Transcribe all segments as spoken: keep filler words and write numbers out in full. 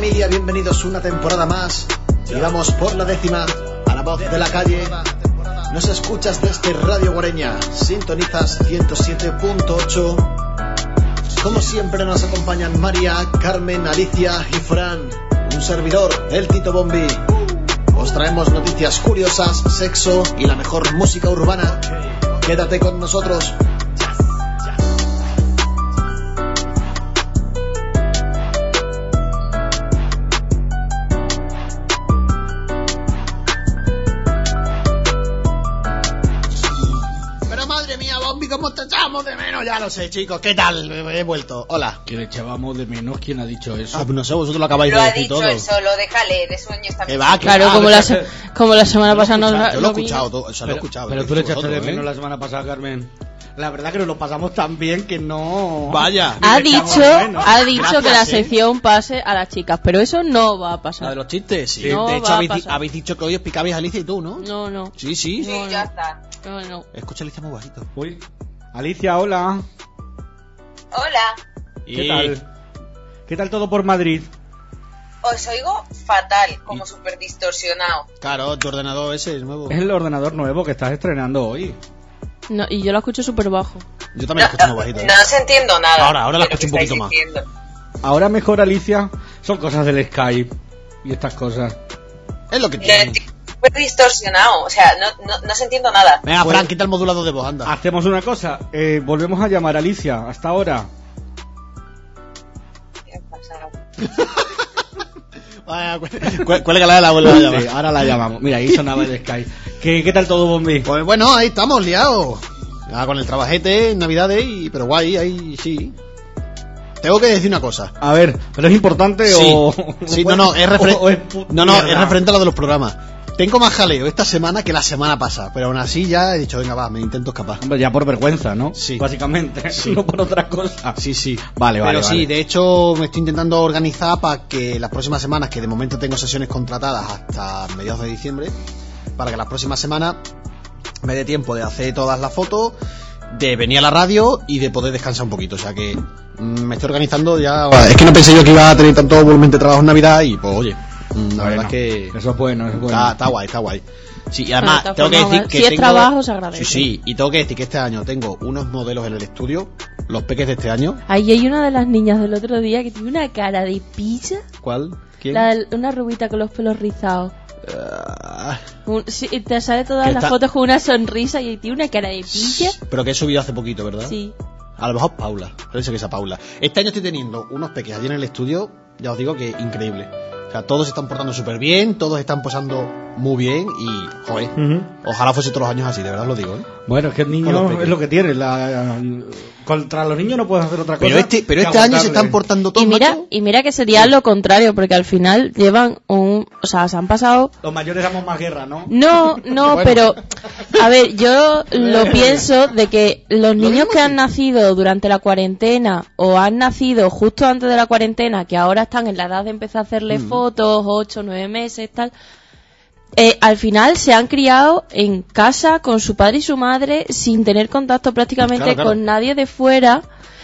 familia, bienvenidos una temporada más. Y vamos por la décima a la voz de la calle. Nos escuchas desde Radio Guareña, sintonizas ciento siete punto ocho. Como siempre nos acompañan María, Carmen, Alicia y Fran. Un servidor, el Tito Bombi. Os traemos noticias curiosas, sexo y la mejor música urbana. Quédate con nosotros. ¿Cómo te echamos de menos? Ya lo sé, chicos. ¿Qué tal? He vuelto. Hola. ¿Que le echábamos de menos? ¿Quién ha dicho eso? Ah, no sé, vosotros lo acabáis lo de decir todo. Lo ha dicho él solo, déjale, de sueño está bien. Va, claro, va, como, va, la, se, como la semana pasada no lo, yo lo he vi. escuchado, todo, o sea, pero, lo he escuchado. Pero tú le echaste de menos ¿eh? la semana pasada, Carmen. La verdad que nos lo pasamos tan bien que no... Vaya. Ha dicho, ha dicho Gracias, que la ¿eh? sección pase a las chicas, pero eso no va a pasar. ¿La de los chistes? Sí. No de hecho, va a habéis, pasar. habéis dicho que hoy os picabais a Alicia y tú, ¿no? No, no. Sí, sí. Sí, No, ya no. está. No, no. Escucha Alicia muy bajito. Uy. Alicia, hola. Hola. ¿Qué Y- tal? ¿Qué tal todo por Madrid? Os oigo fatal, como súper distorsionado. Claro, tu ordenador ese es nuevo. Es el ordenador nuevo que estás estrenando hoy. No, y yo la escucho súper bajo. Yo también lo escucho muy bajito. ¿eh? No os entiendo nada. Ahora, ahora la de lo escucho que un poquito estáis más. diciendo. Ahora mejor, Alicia. Son cosas del Skype y estas cosas. Es lo que Lo tiene. entiendo súper distorsionado, o sea, no, no, no os entiendo nada. Venga, Pues- Fran, quita el modulador de voz, anda. Hacemos una cosa. Eh, volvemos a llamar a Alicia. Hasta ahora. ¿Qué ha pasado? Vaya, cu- cu- Cuélgala de la vuelta a llamar. Sí, ahora la llamamos. Mira, ahí sonaba el Skype. ¿Qué, qué tal todo, Bombi? Pues bueno, ahí estamos liados. Ya con el trabajete, Navidades, y, pero guay, ahí sí. Tengo que decir una cosa. A ver, ¿pero es importante Sí, o...? sí, no, no, es, referen- o- o es pu- no, no, mierda? es referente a lo de los programas. Tengo más jaleo esta semana que la semana pasada, pero aún así ya he dicho, venga, va, me intento escapar. Hombre, ya por vergüenza, ¿no? Sí. Básicamente, Sí. no por otra cosa. Sí, sí. Vale, vale, Pero sí, vale. de hecho me estoy intentando organizar para que las próximas semanas, que de momento tengo sesiones contratadas hasta mediados de diciembre, para que las próximas semanas me dé tiempo de hacer todas las fotos, de venir a la radio y de poder descansar un poquito. O sea que mm, me estoy organizando ya. Es que no pensé yo que iba a tener tanto volumen de trabajo en Navidad y pues oye, mm, la Bueno, verdad es que Eso es bueno, eso es bueno. está, está guay, está guay. Sí, y además Bueno, de tengo que todas decir formas, que si es tengo... trabajo, se agradece. Sí, sí, y tengo que decir que este año tengo unos modelos en el estudio, los peques de este año. Ahí hay una de las niñas del otro día que tiene una cara de pilla. ¿Cuál? ¿Quién? La del- una rubita con los pelos rizados. Ah, Un- sí, y te sale todas Que las está- fotos con una sonrisa y tiene una cara de pilla. pero que he subido hace poquito, ¿verdad? Sí. A lo mejor Paula, parece que esa Paula. Este año estoy teniendo unos peques allí en el estudio, ya os digo que increíble. O sea, todos se están portando súper bien, todos están posando muy bien y, joder, Ujú. ojalá fuese todos los años así, de verdad lo digo, ¿eh? Bueno, es que el Con los niño peques. es lo que tiene. La, contra los niños no puedes hacer otra cosa. Pero este, pero que este año se aguantarle. están portando todos, Y mira, macho. y mira que sería lo contrario, porque al final llevan un... O sea, se han pasado... Los mayores damos más guerra, ¿no? No, no, Bueno. pero... A ver, yo lo pienso de que los niños mismo que sí. han nacido durante la cuarentena o han nacido justo antes de la cuarentena, que ahora están en la edad de empezar a hacerle Mm. fotos, ocho, nueve meses, tal... Eh, al final se han criado en casa con su padre y su madre sin tener contacto prácticamente Claro, claro. con nadie de fuera,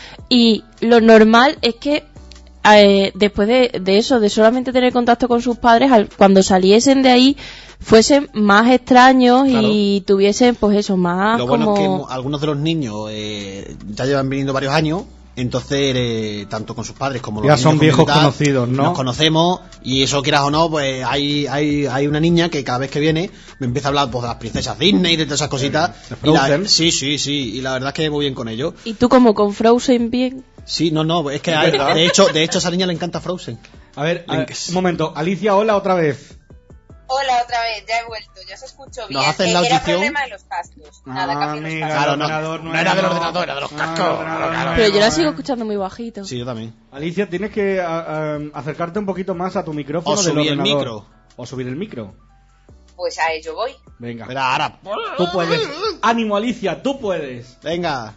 y lo normal es que eh, después de, de eso, de solamente tener contacto con sus padres, al- cuando saliesen de ahí fuesen más extraños y tuviesen pues eso, más Lo bueno como... es que mo- algunos de los niños eh, ya llevan viniendo varios años, entonces eh, tanto con sus padres como los Ya niños son con viejos mi edad, conocidos, ¿no? Nos conocemos y eso quieras o no, pues hay, hay, hay una niña que cada vez que viene me empieza a hablar pues, de las princesas Disney y de todas esas cositas. De Y la- Frozen. sí, sí, sí, y la verdad es que voy bien con ello. Y tú como con Frozen bien... Sí, no, no, es que hay- verdad? de hecho, de hecho a esa niña le encanta Frozen. A ver, a ver, Links. un momento. Alicia, hola otra vez. Hola, otra vez, ya he vuelto, ya se escucho bien. ¿Nos hacen la Eh, Era audición? problema de los cascos. Nada, Ah, cambio los amiga, cascos. Claro, el no, ordenador no era del ordenador, era de los Ah, cascos. el ordenador Claro, no Pero yo era. la sigo escuchando muy bajito. Sí, yo también. Alicia, tienes que a- a- acercarte un poquito más a tu micrófono O del subir el ordenador. micro. O subir el micro. Pues a ello voy. Venga. Espera, ahora. Tú puedes. Ánimo, Alicia, tú puedes. Venga.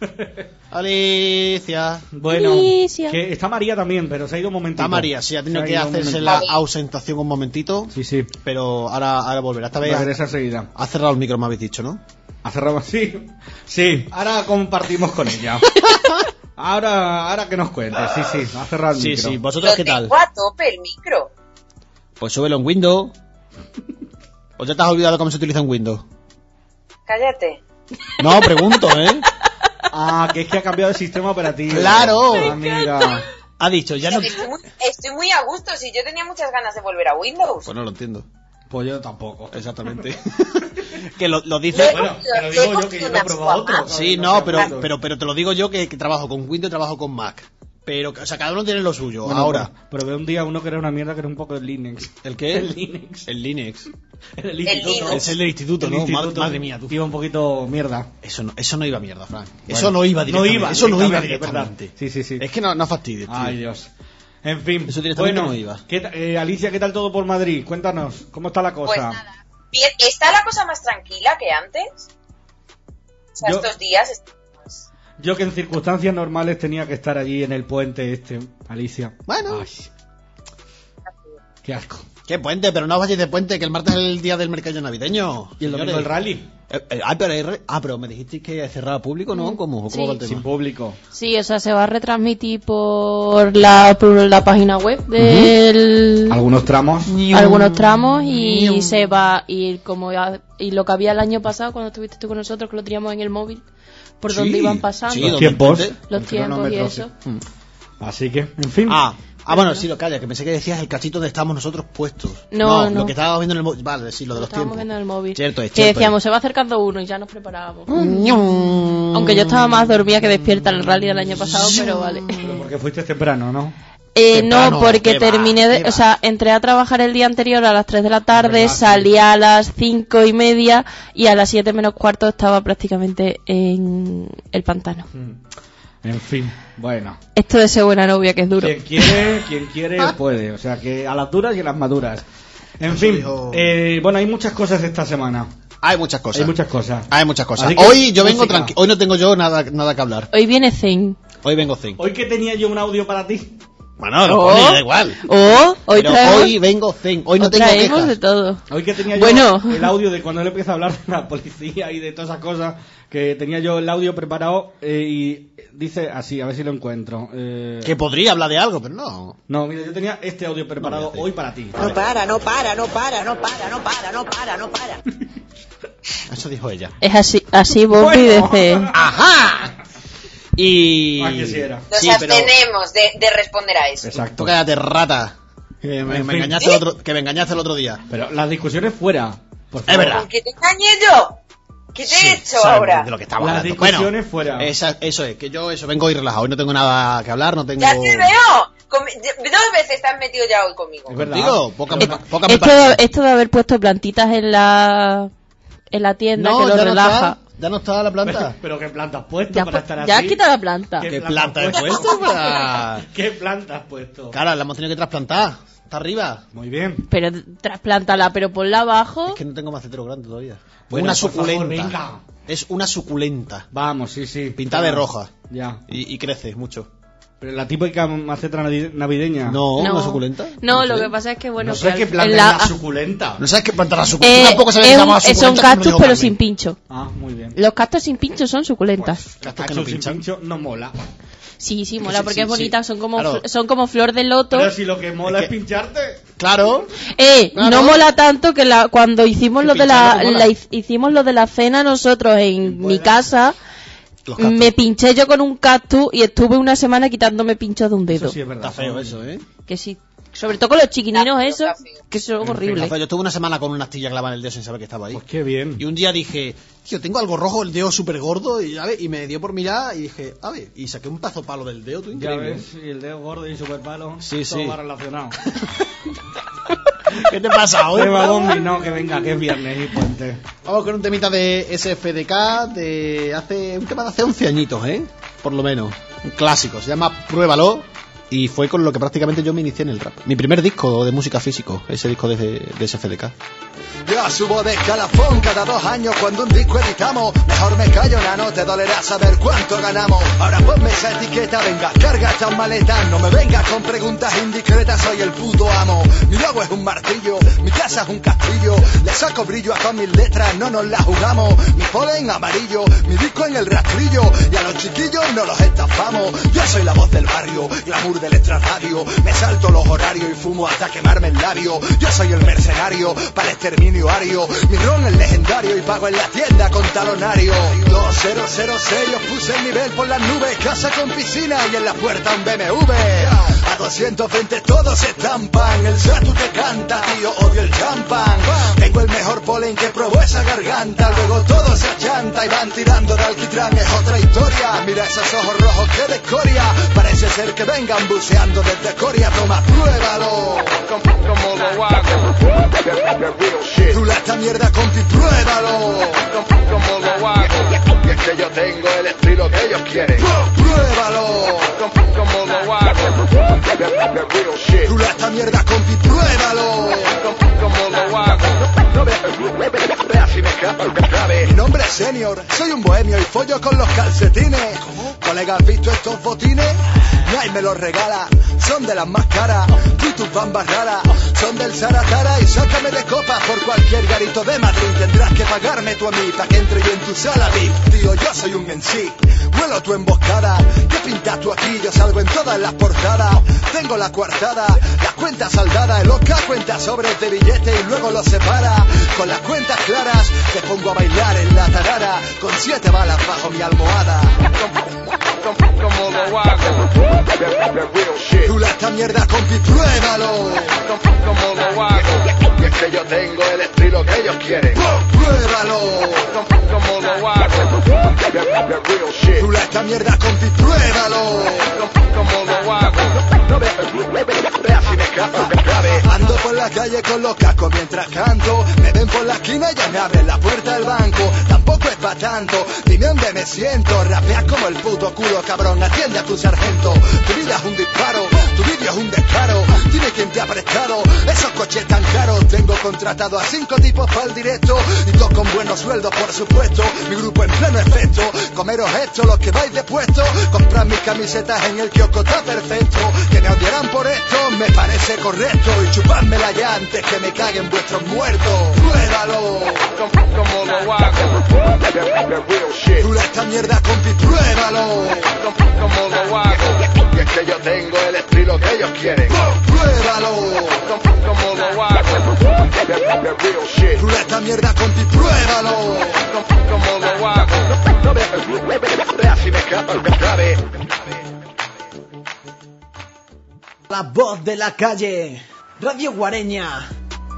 Alicia. Bueno, Alicia. que está María también, pero se ha ido un momentito. Está María, sí, ha tenido Se que ido un hacerse momentito. la ausentación un momentito. Sí, sí. Pero ahora, ahora volverá. Esta vez ha, Regresa enseguida. ha cerrado el micro, me habéis dicho, ¿no? Ha cerrado así. Sí. Ahora compartimos con ella. Ahora, ahora que nos cuentes, sí, sí, ha cerrado el Sí, micro. sí, ¿vosotros Lo qué tal? tengo a tope el micro. Pues súbelo en Windows. ¿O ya te has olvidado cómo se utiliza en Windows? Cállate. No, pregunto, ¿eh? Ah, que es que ha cambiado el sistema operativo. ¡Claro! Amiga. Ha dicho, ya no... Estoy muy, estoy muy a gusto. Si yo tenía muchas ganas de volver a Windows. Pues no lo entiendo. Pues yo tampoco. Exactamente. Que lo, lo dice... Luego- Bueno, te lo digo yo que yo no he probado otro. Sí, no, pero, pero, pero te lo digo yo que, que trabajo con Windows y trabajo con Mac. Pero, o sea, cada uno tiene lo suyo. Bueno, ahora. Pero, pero veo un día uno que era una mierda que era un poco el Linux. ¿El qué? El Linux. El Linux. El Linux. Es el del instituto, El ¿no? instituto Madre, madre mía, tú. Iba un poquito mierda. Eso no, eso no iba a mierda, Frank. Bueno, Eso no iba no directamente. iba Eso no iba directamente, directamente. ¿verdad? Sí, sí, sí. Es que no, no fastidies, tío. Ay, Dios. En fin. Eso directamente bueno, no iba. ¿qué ta- eh, Alicia, ¿qué tal todo por Madrid? Cuéntanos, ¿cómo está la cosa? Pues nada. Bien, ¿está la cosa más tranquila que antes? O sea, Yo- estos días... est- Yo que en circunstancias normales tenía que estar allí en el puente este, Alicia. Bueno. Ay, qué asco. ¿Qué puente? Pero no os vayáis de puente, que el martes es el día del mercado navideño. ¿Y el domingo señores. el rally? Eh, eh, ah, pero, hay re- ah, pero me dijisteis que cerraba público, ¿no? ¿Cómo, ¿Cómo Sí. va el tema? Sin público. Sí, o sea, se va a retransmitir por la, por la página web del... Algunos tramos. algunos tramos y se va y como ya- y lo que había el año pasado cuando estuviste tú con nosotros que lo teníamos en el móvil por Sí, donde iban pasando sí, Los donde el tiempos. puente. los el tiempos y cronómetro, eso. sí. Así que, en fin. Ah, ah, bueno, sí, lo calla, que pensé que decías el cachito donde estábamos nosotros puestos. No, no. lo que estábamos viendo en el móvil. Vale, sí, lo de Lo los estábamos tiempos. viendo en el móvil Cierto es, que cierto decíamos es. se va acercando uno y ya nos preparábamos Aunque aunque yo estaba más dormida que despierta en el rally del año pasado pero vale. Pero porque fuiste temprano, ¿no? Eh, Temprano, no, porque ¿qué va? terminé de, ¿Qué o sea, entré a trabajar el día anterior a las tres de la tarde, verdad, sí. salí a las cinco y media y a las siete menos cuarto estaba prácticamente en el pantano. En fin, bueno. Esto de ser buena novia que es duro. Quien quiere, quien quiere puede. O sea, que a las duras y a las maduras. En Eso fin, dijo- eh, bueno, hay muchas cosas esta semana. Hay muchas cosas. Hay muchas cosas. Hay muchas cosas. Así que, Hoy yo vengo música. tranquilo. Hoy no tengo yo nada, nada que hablar. Hoy viene Zen. Hoy vengo zen. Hoy que tenía yo un audio para ti. Bueno, lo Oh. pone, da igual. Oh, hoy Pero traemos, hoy vengo zen. Hoy no hoy tengo traemos quejas. de todo. Hoy que tenía yo Bueno. el audio de cuando él empieza a hablar de la policía y de todas esas cosas, que tenía yo el audio preparado eh, y dice así, a ver si lo encuentro. Eh, Que podría hablar de algo, pero no. No, mira, yo tenía este audio preparado No, mira, sí. hoy para ti. No para, no para, no para, no para, no para, no para, no para. Eso dijo ella. Es así, así Bobby Bueno. dice. ¡Ajá! Y... Ah, que sí era. Nos Sí, pero... abstenemos de, de responder a eso. Exacto. Tú cállate, rata. Que me, En me fin. engañaste el otro, que me engañaste el otro día. Pero las discusiones fuera. Por Es favor. verdad. ¿Con qué te engañé yo? ¿Qué te Sí, he hecho sabemos ahora? de lo que estamos Las hablando. discusiones Bueno, fuera. esa- eso es, que yo eso vengo hoy relajado. Hoy no tengo nada que hablar, no tengo... Ya te veo. Comi- Dos veces te has metido ya hoy conmigo. Es verdad. Digo, poca, me- Eh, poca me Esto, parece. esto de haber puesto plantitas en la en la tienda No, que lo ya no relaja. está. Ya no está la Pero, planta. pero qué planta has puesto Ya, para pu- estar ya así. quita la planta. ¿Qué planta he puesto para...? ¿Qué planta has puesto? Cara, la hemos tenido que trasplantar. Está arriba. Muy bien. Pero trasplántala, pero ponla abajo. Es que no tengo macetero grande todavía. Bueno, una por favor, suculenta. venga. Es una suculenta. Vamos, sí, sí. Pintada de Bueno, roja. Ya. Y, y crece mucho. Pero la típica maceta navi- navideña. No, No. una suculenta. No, sé. lo que pasa es que bueno, no sé que qué al- planta en es la- la suculenta. No sabes qué planta la suculenta. eh, Tú tampoco sabes que es se un- llama eh, son suculenta. que me lo cactus dijo pero Carmen. sin pincho. Ah, muy bien. Los cactus sin pincho son suculentas. Cactus que Cactus no sin pinchan. pincho no mola. Sí, sí, que mola sí, porque sí, es bonita, sí. son como Claro. fl- son como flor de loto. Pero si lo que mola Es es, que- pincharte. Claro. Eh, Claro. no mola tanto que la, cuando hicimos Que lo de la, pincharlo mola. la hic- hicimos lo de la cena nosotros en Mola. mi casa, Los cactus. me pinché yo con un cactus y estuve una semana quitándome pinchos de un dedo. Eso sí es verdad. Está feo eso, ¿eh? Que sí, sobre todo con los chiquininos Está feo, esos, está feo. que son Está horribles. feo. Yo estuve una semana con una astilla clavada en el dedo sin saber que estaba ahí. Pues qué bien. Y un día dije, tío, tengo algo rojo, el dedo súper gordo, y, ¿sabes? y me dio por mirar y dije, a ver, y saqué un pazo palo del dedo, tú Ya increíble. ves, y el dedo gordo y super palo. Sí, todo sí. va relacionado. ¿Qué te pasa hoy? Oye, va Bombi, no, que venga, que es viernes y puente. Vamos con un temita de S F D K de hace un tema de hace once añitos, ¿eh? Por lo menos. Un clásico, se llama Pruébalo. y fue con lo que prácticamente yo me inicié en el rap. Mi primer disco de música físico, ese disco de, de S F D K. Yo subo de escalafón cada dos años cuando un disco editamos. Mejor me callo, nano, te dolerá saber cuánto ganamos. Ahora ponme esa etiqueta, venga, carga estas maletas. No me vengas con preguntas indiscretas, soy el puto amo. Mi logo es un martillo, mi casa es un castillo. Le saco brillo a todas mis letras, no nos la jugamos. Mi polen amarillo, mi disco en el rastrillo. Y a los chiquillos no los estafamos. Yo soy la voz del barrio, glamour del extrarradio. Me salto los horarios y fumo hasta quemarme el labio. Yo soy el mercenario para el exterminio ario. Mi ron es legendario y pago en la tienda con talonario. Dos cero cero seis, os puse el nivel por las nubes. Casa con piscina y en la puerta un B M W. A doscientos veinte todos se estampan. El Satu te canta, tío, odio el champán. Tengo el mejor polen que probó esa garganta. Luego todo se achanta y van tirando de alquitrán. Es otra historia, mira esos ojos rojos que de escoria. Parece ser que vengan buceando desde Coria. Toma, pruébalo. Como lo hago. Rula esta mierda, compi, pruébalo. Como lo hago. Y es que yo tengo el estilo que ellos quieren. Pruébalo. Como lo hago. Rula esta mierda, compi, pruébalo. Como lo hago. No veas si me escapa el cabe. Mi nombre es Senior, soy un bohemio y follo con los calcetines. Colega, ¿has visto estos botines? Nadie me los regala, son de las más caras. Tú y tus bambas raras son del Saratara. Y sácame de copas por cualquier garito de Madrid. Tendrás que pagarme tú a mí pa' que entre yo en tu sala V I P. Tío, yo soy un M C, huelo tu emboscada. ¿Qué pintas tú aquí? Yo salgo en todas las portadas. Tengo la coartada, las cuentas saldadas. El Oca cuenta sobres de billetes y luego los separa. Con las cuentas claras te pongo a bailar en la tarara. Con siete balas bajo mi almohada. Como lo hago. Rula esta mierda, compi, pruébalo. Como lo hago. Y es que yo tengo el estilo que ellos quieren. Pruébalo. Como lo hago. Rula esta mierda, compi, pruébalo. Como lo hago. No veas si me escapo. Ando por la calle con los cascos mientras canto. Me ven por la esquina y ya me abren la puerta del banco. Tampoco es pa' tanto, dime dónde me siento. Rapeas como el puto culo, cabrón, atiende a tu sargento. Tu vida es un disparo, tu vídeo es un descaro. Dime quién te ha prestado esos coches tan caros. Tengo contratado a cinco tipos para el directo y todos con buenos sueldos, por supuesto. Mi grupo en pleno efecto. Comeros esto, los que vais de puesto. Comprar mis camisetas en el kiosco está perfecto. Que me odiarán por esto, me parece correcto. Y chupármela ya antes que me caguen vuestros muertos. Pruébalo. Como lo hago. Rula esta mierda, compi, pruébalo. Como lo hago. Y es que yo tengo el estilo que ellos quieren. Pruébalo. Como lo hago. Rula esta mierda, compi, pruébalo. Como lo hago. No veas si me escapa el cabe. La voz de la calle, Radio Guareña.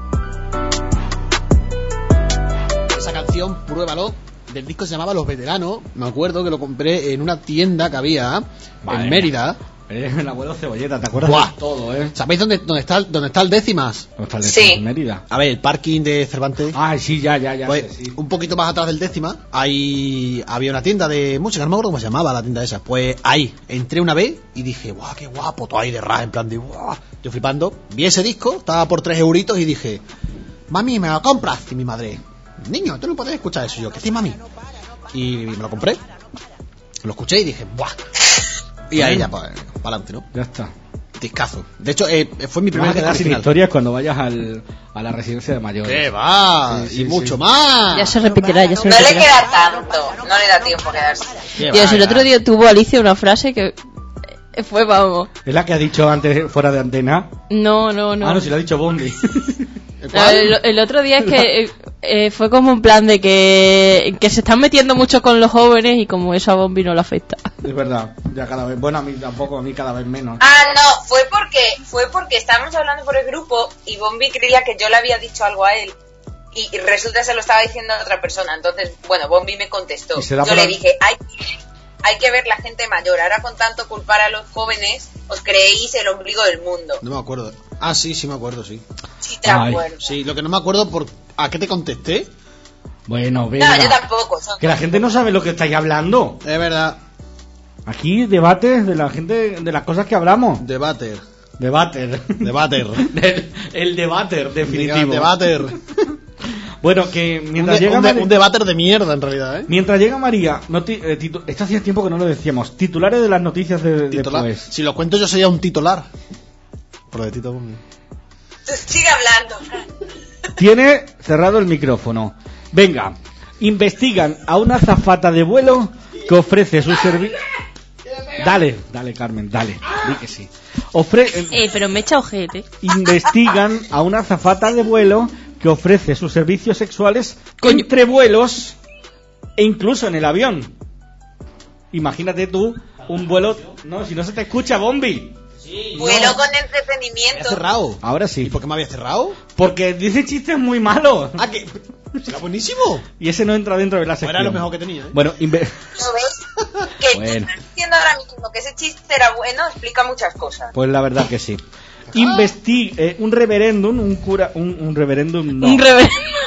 Esa canción, pruébalo, del disco se llamaba Los Veteranos. Me acuerdo que lo compré en una tienda que había Vale. en Mérida. Eres el abuelo Cebolleta, ¿te acuerdas Buah. de todo, eh? ¿Sabéis dónde, dónde está dónde está el Décimas? ¿Dónde está el Sí. de Mérida? A ver, el parking de Cervantes. Ah, sí, ya, ya, ya. Pues, sé, sí. un poquito más atrás del Décima, ahí había una tienda de música, no me acuerdo cómo se llamaba la tienda esa. Pues ahí, entré una vez y dije, guau, qué guapo, todo ahí de ras, en plan de, guau. Yo flipando, vi ese disco, estaba por tres euritos y dije, mami, ¿me lo compras? Y mi madre, niño, tú no puedes escuchar eso. Y yo, ¿qué sí, mami? Y me lo compré, lo escuché y dije, buah. Y ahí ya, pues, para adelante, ¿no? Ya está. Discazo. De hecho, eh, fue mi Te vas primer a quedar sin original. historias cuando vayas al, a la residencia de mayores. ¿Qué va? Sí, sí, y mucho sí. más. Ya se repetirá, ya se No le repetirá. queda tanto, no le da tiempo a quedarse. Qué Dios, va, el otro ya. día tuvo Alicia una frase que eh, fue, vamos. ¿Es la que ha dicho antes fuera de antena? No, no, no. Ah, no, si lo ha dicho Bondi. ¿El No, cuál? el, el otro día es que eh, eh, fue como un plan de que, que se están metiendo mucho con los jóvenes y como eso a Bombi no le afecta. Es verdad, ya cada vez. Bueno, a mí tampoco, a mí cada vez menos. Ah, no, fue porque fue porque estábamos hablando por el grupo y Bombi creía que yo le había dicho algo a él y, y resulta que se lo estaba diciendo a otra persona. Entonces, bueno, Bombi me contestó. Y se da Yo por le la- dije, hay, hay que ver la gente mayor. Ahora con tanto culpar a los jóvenes, os creéis el ombligo del mundo. No me acuerdo. Ah, sí, sí me acuerdo, sí. Sí, te Ay. acuerdas. Sí, lo que no me acuerdo por a qué te contesté. Bueno, venga. No, yo tampoco. son- Que la gente no sabe lo que estáis hablando. Es verdad. Aquí debates de la gente, de las cosas que hablamos. Debater. Debater. Debater. el, el debater, definitivo. Debater. Bueno, que Un, mientras de- llega un, de- Mari- un debater de mierda, en realidad, ¿eh? mientras llega María, noti- eh, titu- esto hacía tiempo que no lo decíamos, titulares de las noticias de Titular. después. Si lo cuento yo sería un titular. Por lo de Tito. Sigue hablando. Tiene cerrado el micrófono. Venga, investigan a una azafata de vuelo que ofrece su servicio. Dale, dale, Carmen, dale, di que sí. Ofre- Eh, pero me echa ojete. investigan a una azafata de vuelo que ofrece sus servicios sexuales Coño. entre vuelos e incluso en el avión. Imagínate tú un vuelo. No, si no se te escucha, Bombi. Vuelo con ¿Me has entretenimiento. cerrado? Ahora ¿Y sí. por qué me había cerrado? Porque dice chistes muy malos. Ah, que. Será buenísimo. Y ese no entra dentro de la No sección. era lo mejor que tenía, ¿eh? Bueno, inve- ¿Lo ves? Que Bueno. tú estás diciendo ahora mismo que ese chiste era bueno, explica muchas cosas. pues la verdad que sí. Investi eh, un referéndum, un cura, un, un referéndum, no. Un rever-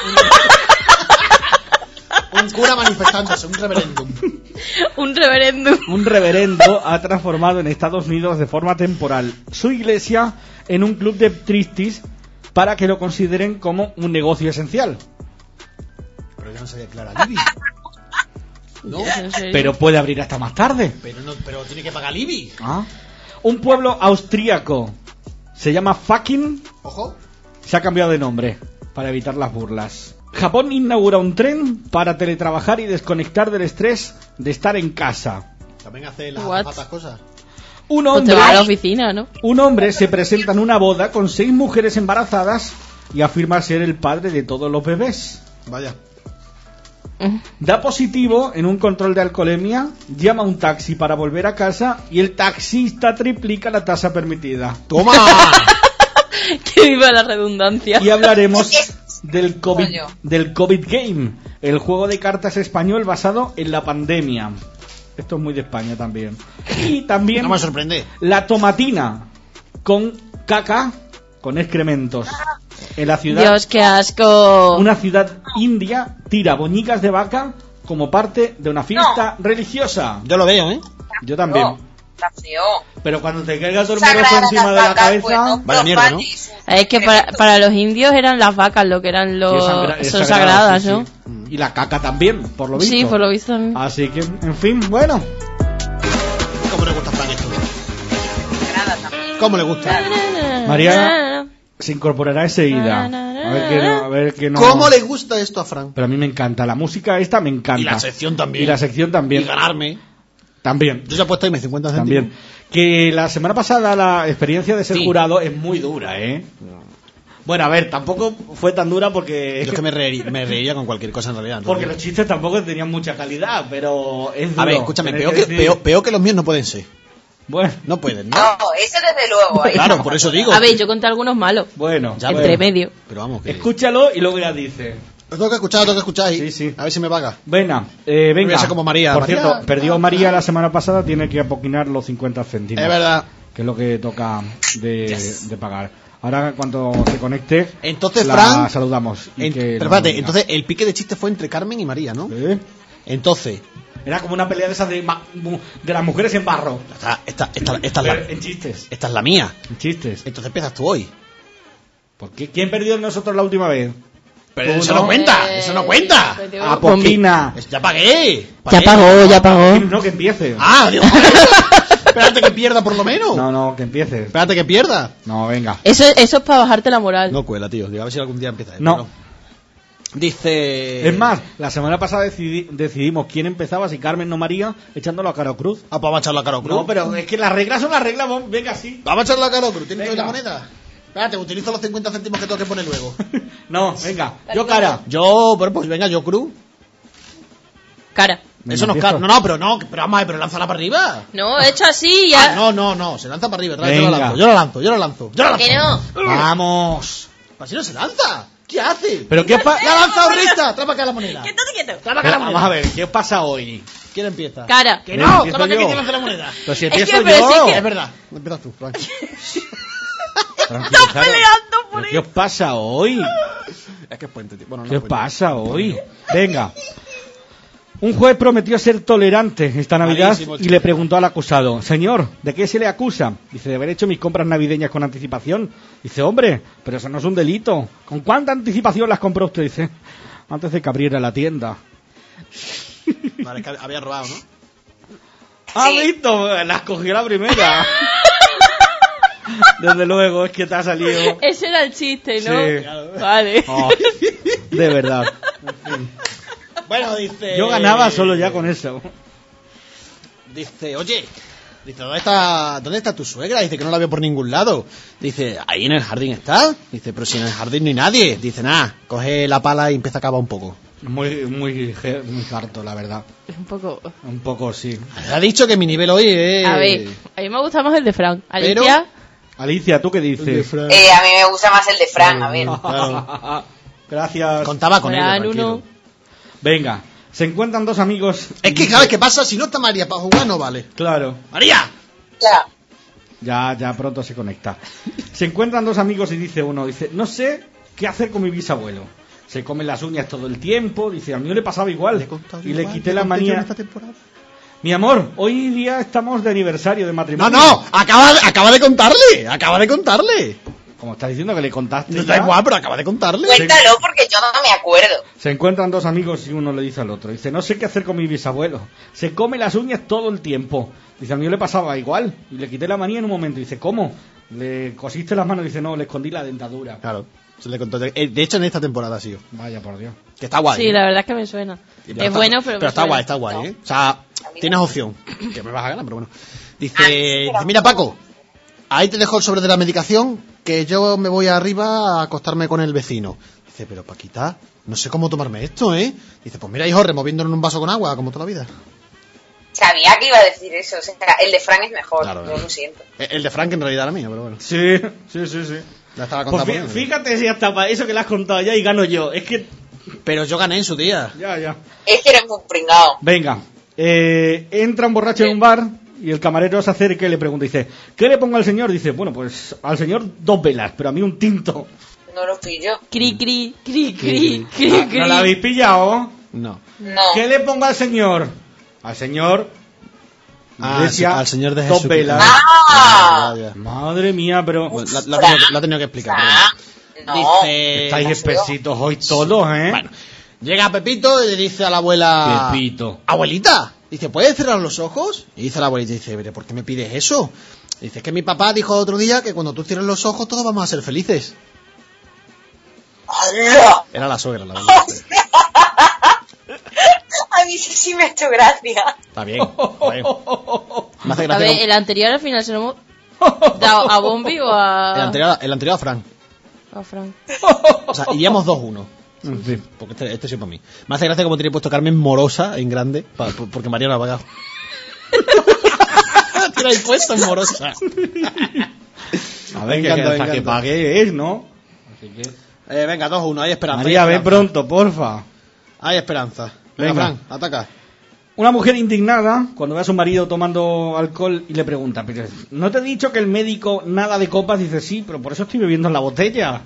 Un cura manifestándose, un referéndum. un reverendo. Un reverendo ha transformado en Estados Unidos de forma temporal su iglesia en un club de tristis para que lo consideren como un negocio esencial. Pero yo no sabía que era Libby. No, ¿En serio? Pero puede abrir hasta más tarde. pero, no, pero tiene que pagar Libby. Ah. Un pueblo austríaco se llama Fucking. Ojo. Se ha cambiado de nombre para evitar las burlas. Japón inaugura un tren para teletrabajar y desconectar del estrés de estar en casa. También hace las What? patas cosas. Un Pues te hombre, vas a la oficina, ¿no? un hombre se presenta en una boda con seis mujeres embarazadas y afirma ser el padre de todos los bebés. Vaya. Da positivo en un control de alcoholemia, llama a un taxi para volver a casa y el taxista triplica la tasa permitida. ¡Toma! Que viva la redundancia. Y hablaremos del COVID, Coño. del COVID Game, el juego de cartas español basado en la pandemia. Esto es muy de España también. Y también No me sorprende. la tomatina con caca, con excrementos. En la ciudad, Dios, qué asco. una ciudad india tira boñicas de vaca como parte de una fiesta religiosa. Yo lo veo, ¿eh? Yo también. No, está feo. Pero cuando te caiga todo el Sagradas moroso encima de las la vacas, cabeza, pues, no Vaya mierda, ¿no? profanes. Es que para, para los indios eran las vacas lo que eran los... que es sagra- es son sagrado, sagradas, sí, ¿no? sí. Y la caca también, por lo visto. Sí, por lo visto también. Así que, en fin, bueno. ¿Cómo le gusta a Fran esto? Sagrada también. ¿Cómo le gusta? María se incorporará enseguida. A ver que no, a ver que no. ¿Cómo le gusta esto a Fran? Pero a mí me encanta. La música esta me encanta. Y la sección también. Y la sección también. Y ganarme. También. Yo ya he puesto ahí mis cincuenta céntimos. También. Que la semana pasada la experiencia de ser Sí. jurado es muy dura, ¿eh? Bueno, a ver, tampoco fue tan dura porque... Yo es que me reiría, me reiría con cualquier cosa en realidad. ¿no? Porque los chistes tampoco tenían mucha calidad, pero es duro. A ver, escúchame, tener peor que, decir- peor, peor que los míos no pueden ser. Bueno, No pueden, ¿no? No, eso desde luego. ¿eh? Claro, por eso digo. A ver, yo conté algunos malos. bueno. Ya, entre bueno. medio. Pero vamos, que... Escúchalo y luego ya dice. Lo tengo que escuchar, lo tengo que escuchar ahí. Sí, sí. A ver si me paga. Venga, eh, venga. Voy a ser como María. Por María- cierto, perdió María la semana pasada, tiene que apoquinar los cincuenta céntimos. Es verdad. Que es lo que toca de, de pagar. Ahora, cuando se conecte, Entonces, la Fran... saludamos. y En- que pero nos espérate, diga. entonces el pique de chiste fue entre Carmen y María, ¿no? ¿Eh? Entonces, Era como una pelea de esas de, ma- mu- de las mujeres en barro. esta, esta, esta, esta es la, Pero en chistes. esta es la mía. En chistes. Entonces empiezas tú hoy. ¿Por qué? ¿Quién perdió en nosotros la última vez? Pero Tú eso no. no cuenta, eso no cuenta. Apoquina. Es- Ya pagué. Ya Pagué. pagó, ya pagó. No, que empiece. Ah, digo, espérate que pierda por lo menos. No, no, que empiece. Espérate que pierda. No, venga. Eso, eso es para bajarte la moral. No cuela, tío. Digo, a ver si algún día empieza. No. Dice... Es más, la semana pasada decidi- decidimos quién empezaba, si Carmen o María, echándolo a Caro Cruz. Ah, pues vamos a echar la cara cruz. No, pero es que las reglas son las reglas, vos- venga, sí. Vamos a echar la cara cruz. ¿Tienes Venga. la moneda? Espérate, utilizo los cincuenta céntimos que tengo que poner luego. No, venga, yo cara. Yo, bueno, pues venga, yo cruz. Cara. Venga, Eso no es empiezo. cara. No, no, pero no, pero vamos a ver, pero lánzala para arriba. No, hecho así ya. Ah, no, no, no, se lanza para arriba. Otra vez yo Venga. la lanzo, yo la lanzo, yo la lanzo. Yo la lanzo. Que no. Vamos. Así no se lanza. ¿Qué hace? ¿Pero qué pasa? ¡La ha lanzado Rita! ¡Trapa acá la moneda! Quieto, quieto. ¡Trapa acá la Vamos moneda! a ver, ¿qué pasa hoy? ¿Quién empieza? Cara. ¡Que Venga, no! empiezo ¡Trapa acá yo. que lance la moneda! Pero si Es empiezo que, pero yo. sí que- Es verdad. Empiezas tú, Frank. Tranquilizaros. peleando por ¿Pero ¿Qué os pasa hoy? Es que es puente, tío. Bueno, no ¿Qué es puente. pasa hoy? Venga. Un juez prometió ser tolerante esta Navidad Malísimo, y chico. le preguntó al acusado, señor, ¿de qué se le acusa? Dice, de haber hecho mis compras navideñas con anticipación. Dice, hombre, pero eso no es un delito. ¿Con cuánta anticipación las compró usted? Dice, antes de que abriera la tienda. Vale, es que había robado, ¿no? ¿Has visto? Las cogió la primera. Desde luego, es que te ha salido... Ese era el chiste, ¿no? Sí. Vale. Oh, de verdad. Bueno, dice... Yo ganaba solo ya con eso. Dice, oye, dice, ¿dónde está, ¿dónde está tu suegra? Dice que no la veo por ningún lado. Dice, ahí en el jardín está. Dice, pero si en el jardín no hay nadie. Dice, nada, coge la pala y empieza a cavar un poco. Muy, muy, ge- muy harto, la verdad. Un poco... Un poco, sí. Ha dicho que mi nivel hoy es... A ver, a mí me gusta más el de Frank. Alicia, Alicia, ¿tú qué dices? Eh, a mí me gusta más el de Fran, a ver. Claro. Gracias. Contaba con Fran, él, tranquilo. uno. Venga, se encuentran dos amigos. Es que, ¿sabes qué pasa? Si no está María para jugar, no vale. Claro. ¡María! Ya. Ya, ya pronto se conecta. Se encuentran dos amigos y dice uno, dice, no sé qué hacer con mi bisabuelo. Se come las uñas todo el tiempo, dice, a mí me le pasaba igual. Le he contado y le igual, quité le la conté yo en manía. esta temporada. Mi amor, hoy día estamos de aniversario de No, matrimonio. no, acaba, acaba de contarle, acaba de contarle. Como estás diciendo que le contaste. No ya. da igual, pero acaba de contarle. Cuéntalo porque yo no me acuerdo. Se encuentran dos amigos y uno le dice al otro, dice, no sé qué hacer con mi bisabuelo. Se come las uñas todo el tiempo. Dice, a mí le pasaba igual. Y le quité la manía en un momento. Dice, ¿cómo? ¿Le cosiste las manos? Dice, no, le escondí la dentadura. Claro, se le contó. Eh, De hecho, en esta temporada ha sido. Vaya, por Dios. Que está guay. sí, ¿eh? la verdad es que me suena. Pero Es está- bueno, pero, Pero me está suena. guay, está guay, No. ¿eh? O sea, mí tienes no. opción. Que me vas a ganar, pero bueno. Dice, Ah, sí, dice, mira, Paco, ahí te dejo el sobre de la medicación, que yo me voy arriba a acostarme con el vecino. Dice, pero Paquita, no sé cómo tomarme esto, ¿eh? Dice, pues mira, hijo, removiéndolo en un vaso con agua, como toda la vida. Sabía que iba a decir eso. O sea, el de Fran es mejor. Claro, yo claro. lo siento. Eh, El de Frank en realidad era mío, pero bueno. Sí, sí, sí, sí. Ya estaba Pues contando. fí- por mí. fíjate si hasta para eso que le has contado ya y gano yo. Es que... Pero yo gané en su día. Ya, ya. Es que eres muy pringado. Venga, eh, entra un borracho en un bar y el camarero se acerca y le pregunta, dice, ¿qué le pongo al señor? Dice, bueno, pues al señor dos velas, pero a mí un tinto. No lo pillo. Cri, cri, cri, cri, cri, ¿No, cri. ¿no la habéis pillado? No. No. ¿Qué le pongo al señor? Al señor... Ah, Iglesia, al señor de dos Jesús. velas. ¡Ah! Ya, ya, ya. Madre mía, pero... Bueno, la, la, ha tenido que, la ha tenido que explicar. pero Fran, bueno. no. Dice... Estáis espesitos hoy todos, ¿eh? Bueno, llega Pepito y le dice a la abuela... Pepito. Abuelita, dice, ¿puedes cerrar los ojos? Y dice la abuelita, dice, "¿Pero ¿por qué me pides eso? Dice, es que mi papá dijo otro día que cuando tú cierres los ojos todos vamos a ser felices. ¡Hala! Era la suegra, la verdad. A mí sí, sí me ha hecho gracia. Está bien. Está bien. Me hace A gracia ver, como- el anterior al final se lo hemos dado a Bombi o a... el, anterior, el anterior a Frank. a Frank. O sea, iríamos dos uno. En fin. Porque este, este sí es para mí. Me hace gracia como tiene puesto Carmen Morosa en grande, pa- por- porque María no ha pagado. Tiene ahí puesto en Morosa. A ver, Me que, encanta, que me hasta que encanta. pague es, ¿no? Así que... Eh, venga, dos uno, hay esperanza. María, hay ven esperanza. pronto, porfa. Hay esperanza. Venga, Venga. Frank, ataca. Una mujer indignada cuando ve a su marido tomando alcohol y le pregunta, "Pero, ¿no te he dicho que el médico nada de copas?" Dice, sí, pero por eso estoy bebiendo en la botella.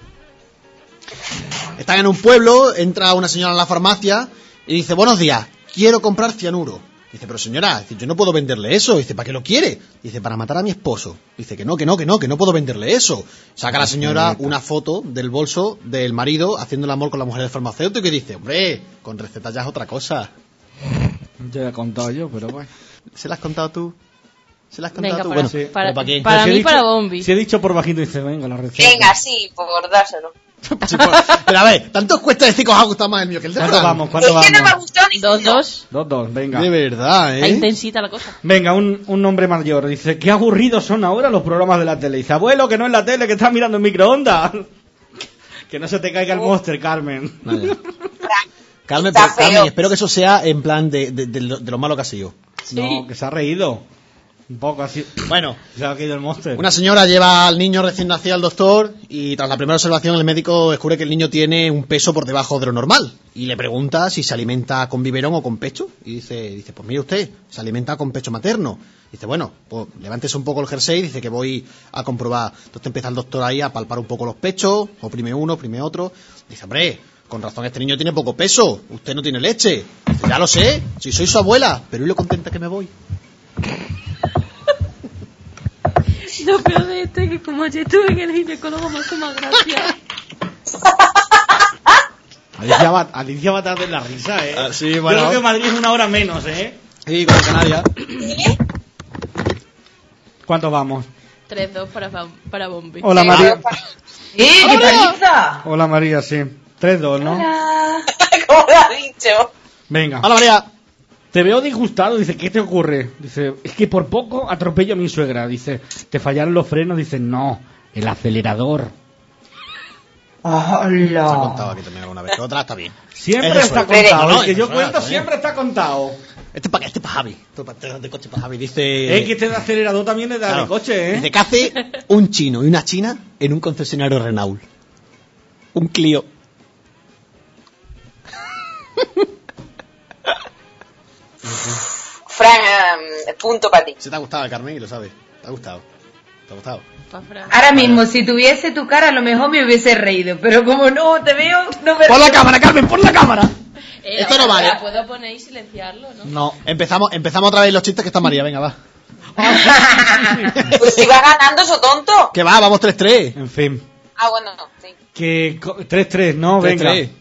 Están en un pueblo, entra una señora a la farmacia y dice, buenos días, quiero comprar cianuro. Dice, pero señora, dice, yo no puedo venderle eso. Dice, ¿para qué lo quiere? Dice, para matar a mi esposo. Dice, que no, que no, que no, que no puedo venderle eso. Saca la señora una foto del bolso del marido haciendo el amor con la mujer del farmacéutico y dice, hombre, con receta ya es otra cosa. Ya lo he contado yo, pero bueno. ¿Se la has contado tú? ¿Se la has contado Venga, tú? para, Bueno, sí. para, ¿pero para quién? para Si he mí, dicho- para Bombi. Si he dicho por bajito, dice, venga, la receta. Venga, sí, por dárselo. Sí, pues, pero a ver, tanto os cuesta decir que os ha gustado más el mío que el de ¿Cuánto Fran. vamos? Es ¿Cuánto que no me ha vamos? gustado ni Dos, uno. dos. Dos, dos, venga. De verdad, Está ¿eh? intensita la cosa. Venga, un, un hombre mayor dice, qué aburridos son ahora los programas de la tele. Dice, abuelo, que no es la tele, que estás mirando el microondas. Que no se te caiga el monster, Carmen. Vaya. Carmen, Está pero, Carmen, feo. espero que eso sea en plan de, de, de lo, de lo malo que ha sido. Sí. No, que se ha reído. Un poco así. Bueno, Se ha caído el monster. una señora lleva al niño recién nacido al doctor y tras la primera observación el médico descubre que el niño tiene un peso por debajo de lo normal y le pregunta si se alimenta con biberón o con pecho y dice, dice pues mire usted, se alimenta con pecho materno. Dice, bueno, pues levántese un poco el jersey, dice que voy a comprobar. Entonces empieza el doctor ahí a palpar un poco los pechos, oprime uno, oprime otro. Dice, hombre, con razón este niño tiene poco peso, usted no tiene leche. Dice, ya lo sé, si soy su abuela, pero ¿y lo contenta que me voy? Lo peor de esto es que como ayer estuve en el ginecólogo me hace más gracia. Alicia va, Alicia va a tardar la risa, ¿eh? Ah, sí, Yo bueno. creo que Madrid es una hora menos, ¿eh? Sí, con Canarias. ¿Cuántos vamos? tres dos para, para Bombi. Hola, María. ¡Eh, qué paliza! Hola, María, sí. tres dos, ¿no? ¿Cómo lo has dicho? Venga. Hola, María. Te veo disgustado, dice, ¿qué te ocurre? Dice, es que por poco atropello a mi suegra. Dice, ¿te fallaron los frenos? Dice, no, el acelerador. Se ha ¡Hola! contado aquí también alguna vez, que otra está bien. Siempre Eso está es. contado. No, El que eso yo es, cuento ¿eh? siempre está contado. Este para este pa Javi. Esto para de coche para Javi. Dice. Es que este de acelerador también es de, Claro. de coche, ¿eh? Dice que hace un chino y una china en un concesionario Renault. Un Clio. Fran, um, punto para ti. Se te ha gustado, Carmen, y lo sabes. Te ha gustado. Te ha gustado. Ahora mismo, si tuviese tu cara, a lo mejor me hubiese reído. Pero como no te veo, no me ¡Pon la río. cámara, Carmen! ¡Pon la cámara! Eh, Esto no vale. La puedo poner y silenciarlo, ¿no? No. Empezamos, empezamos otra vez los chistes que está María. Venga, va. Pues si va ganando, eso tonto. Que va, vamos tres tres. En fin. Ah, bueno, no, sí. Que co- tres tres, ¿no? tres Venga. tres.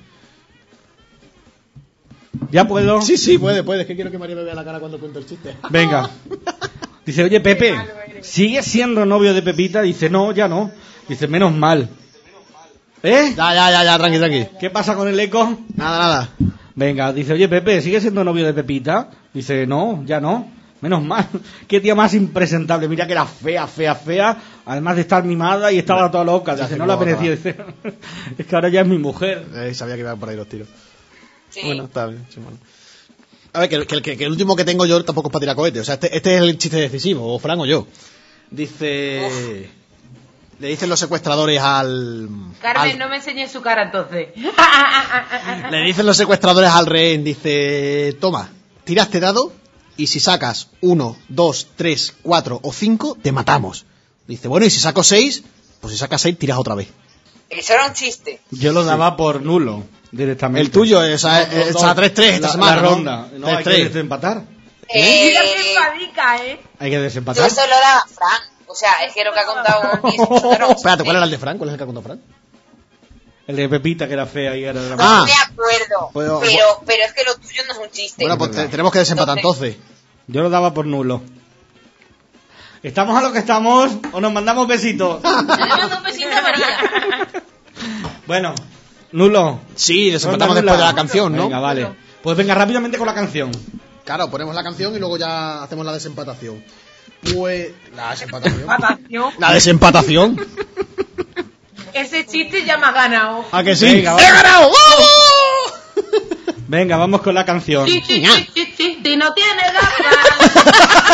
¿Ya puedo? Sí, sí, puede, puede. Es que quiero que María me vea la cara cuando cuento el chiste. Venga. Dice, oye, Pepe, ¿sigues siendo novio de Pepita? Dice, no, ya no. Dice, menos mal. ¿Eh? Ya, ya, ya, ya, tranqui, tranqui. ¿Qué pasa con el eco? Nada, nada. Venga, dice, oye, Pepe, ¿sigues siendo novio de Pepita? Dice, no, ya no. Menos mal. Qué tía más impresentable. Mira que era fea, fea, fea. Además de estar mimada y estaba toda loca. Ya Dice, sé no la cómo va a apetecía. Dice, es que ahora ya es mi mujer. Eh, sabía que iban por ahí los tiros. Sí. Bueno, está bien. Sí, bueno. A ver, que, que, que- que el último que tengo yo tampoco es para tirar cohetes. O sea, este, este es el chiste decisivo, o Fran o yo. Dice... Le dicen los secuestradores al... Carmen, al- no me enseñes su cara entonces. Le dicen los secuestradores al rehén, dice... Toma, tira este dado y si sacas uno, dos, tres, cuatro o cinco, te matamos. Dice, bueno, y si saco seis, pues si sacas seis, tiras otra vez. Eso era un chiste. Yo lo daba por nulo, directamente. El tuyo es a, No, no, es no. a tres tres esta La- semana, La ¿no? ronda. No, hay que tres tres. desempatar. Eh, Mira qué padica, ¿eh? Hay que yo desempatar. eso lo daba Fran. O sea, es que lo que ha contado Bombi es un era un Espérate, ¿cuál chiste. era el de Fran? ¿Cuál es el que ha contado Fran? El de Pepita, que era fea y era de la... Ah. No me acuerdo. Pues, pero, pero es que lo tuyo no es un chiste. Bueno, pues te- tenemos que desempatar entonces. Yo lo daba por nulo. ¿Estamos a lo que estamos o nos mandamos besitos? Le mando un besito a María. Bueno, nulo. Sí, desempatamos Ronda después de nula. la canción, ¿no? Venga, vale. Pues venga rápidamente con la canción. Claro, ponemos la canción y luego ya hacemos la desempatación. Pues... La desempatación. Patación. La desempatación. Ese chiste ya me ha ganado. ¿A que sí? Venga, ¡He vamos. ganado! ¡Vamos! Venga, vamos con la canción. Sí, sí, sí, sí, sí, si no tienes gafas.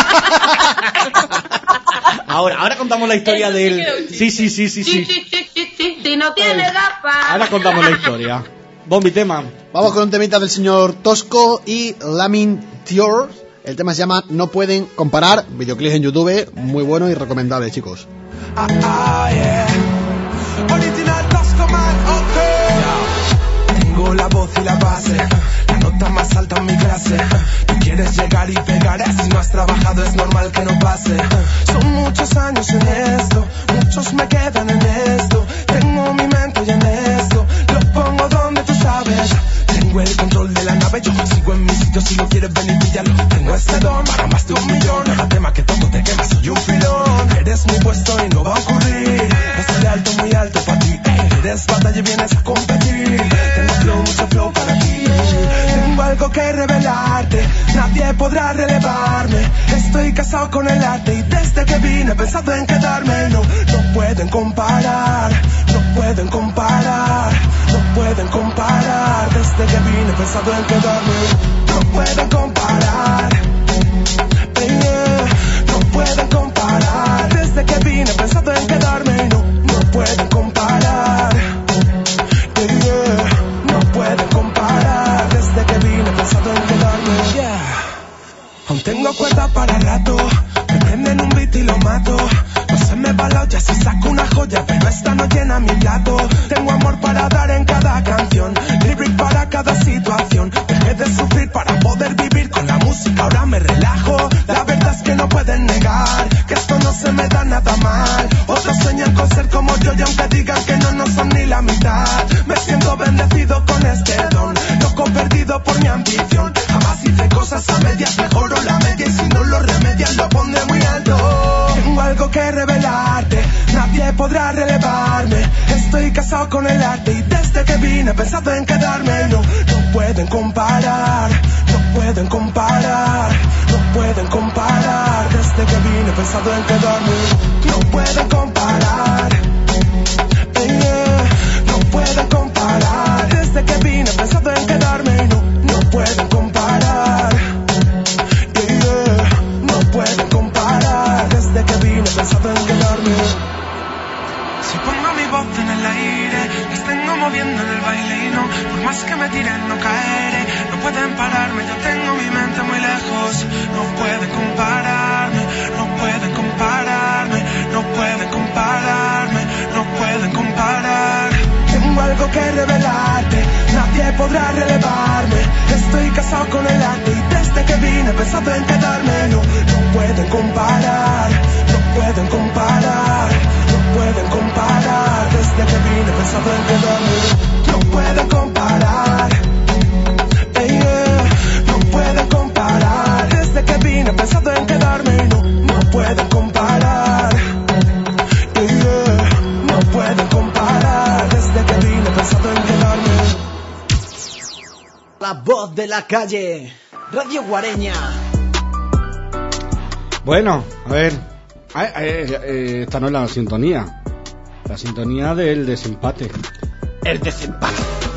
Ahora, ahora contamos la historia Eso sí del... que era un chiste. Sí, sí, sí, sí, Sí, sí. sí, sí, sí, sí, si no tienes gafas. Ahora contamos la historia. Bombi, tema. Vamos con un temita del señor Tosco y Lamin Tior. El tema se llama No pueden comparar. Videoclips en YouTube, muy bueno y recomendable, chicos. Ah, ah, yeah. Original Tosco Man, ok. Tengo la voz y la base, la nota más alta en mi clase. Tú quieres llegar y pegar, si no has trabajado es normal que no pase. Son muchos años en esto, muchos me quedan en esto. Tengo mi mente y en esto, lo pongo donde tú sabes. Tengo el control de la nave, yo sigo en mi sitio, si no quieres venir píllalo. Tengo este don para más de un millón, cada tema que toco te quema, soy un filón. Eres mi puesto y no va a ocurrir, estoy alto, muy alto para ti. Eres batalla y vienes a competir, tengo flow, mucho flow para ti. Tengo algo que revelarte, nadie podrá relevarme. Estoy casado con el arte y desde que vine he pensado en quedarme. No, no pueden comparar, no pueden comparar, no pueden comparar. Desde que vine he pensado en quedarme. No pueden comparar, eh, yeah. No pueden comparar. Desde que vine he pensado en quedarme. No, no pueden comparar, eh, yeah. No pueden comparar. Desde que vine he pensado en quedarme. Yeah. Aún tengo cuerda para rato, me prenden un beat y lo mato. No se me me va la olla si saco una joya, pero esta no llena mi plato. Tengo amor para dar en cada canción, lyric para cada situación. Dejé de sufrir para poder vivir con la música, ahora me relajo. La verdad es que no pueden negar que esto no se me da nada mal. Otros sueñan con ser como yo y aunque digan que no, no son ni la mitad. Me siento bendecido con este don, loco perdido por mi ambición. Jamás hice cosas a medias, mejoro la media y si no lo remedian lo pondré muy alto. Tengo algo que revelarte, nadie podrá relevarme. Estoy casado con el arte y desde que vine he pensado en quedarme. No, no pueden comparar, no pueden comparar, no pueden comparar. Desde que vine he pensado en quedarme. No pueden comparar, eh, yeah. No pueden comparar. Desde que vine he pensado en quedarme. No, no pueden comparar, eh, yeah. No pueden comparar. Desde que vine he pensado en quedarme. Si pongo mi voz en el aire, las tengo moviendo en el baile y no, por más que me tiren no caeré. No pueden pararme, yo tengo mi mente muy lejos. No pueden compararme, no pueden compararme, no pueden compararme, no pueden comparar. Tengo algo que revelarte, nadie podrá relevarme. Estoy casado con el arte y desde que vine he pensado en quedarme. No, no pueden comparar, no pueden comparar, no pueden comparar. Desde que vine he pensado en quedarme. No pueden comparar, eh, yeah. No pueden comparar. Desde que vine he pensado en quedarme. No, no pueden comparar, eh, yeah. No pueden comparar. Desde que vine he pensado en quedarme. La voz de la calle, Radio Guareña. Bueno, a ver, ah, eh, eh, esta no es la sintonía, la sintonía del desempate. El desempate.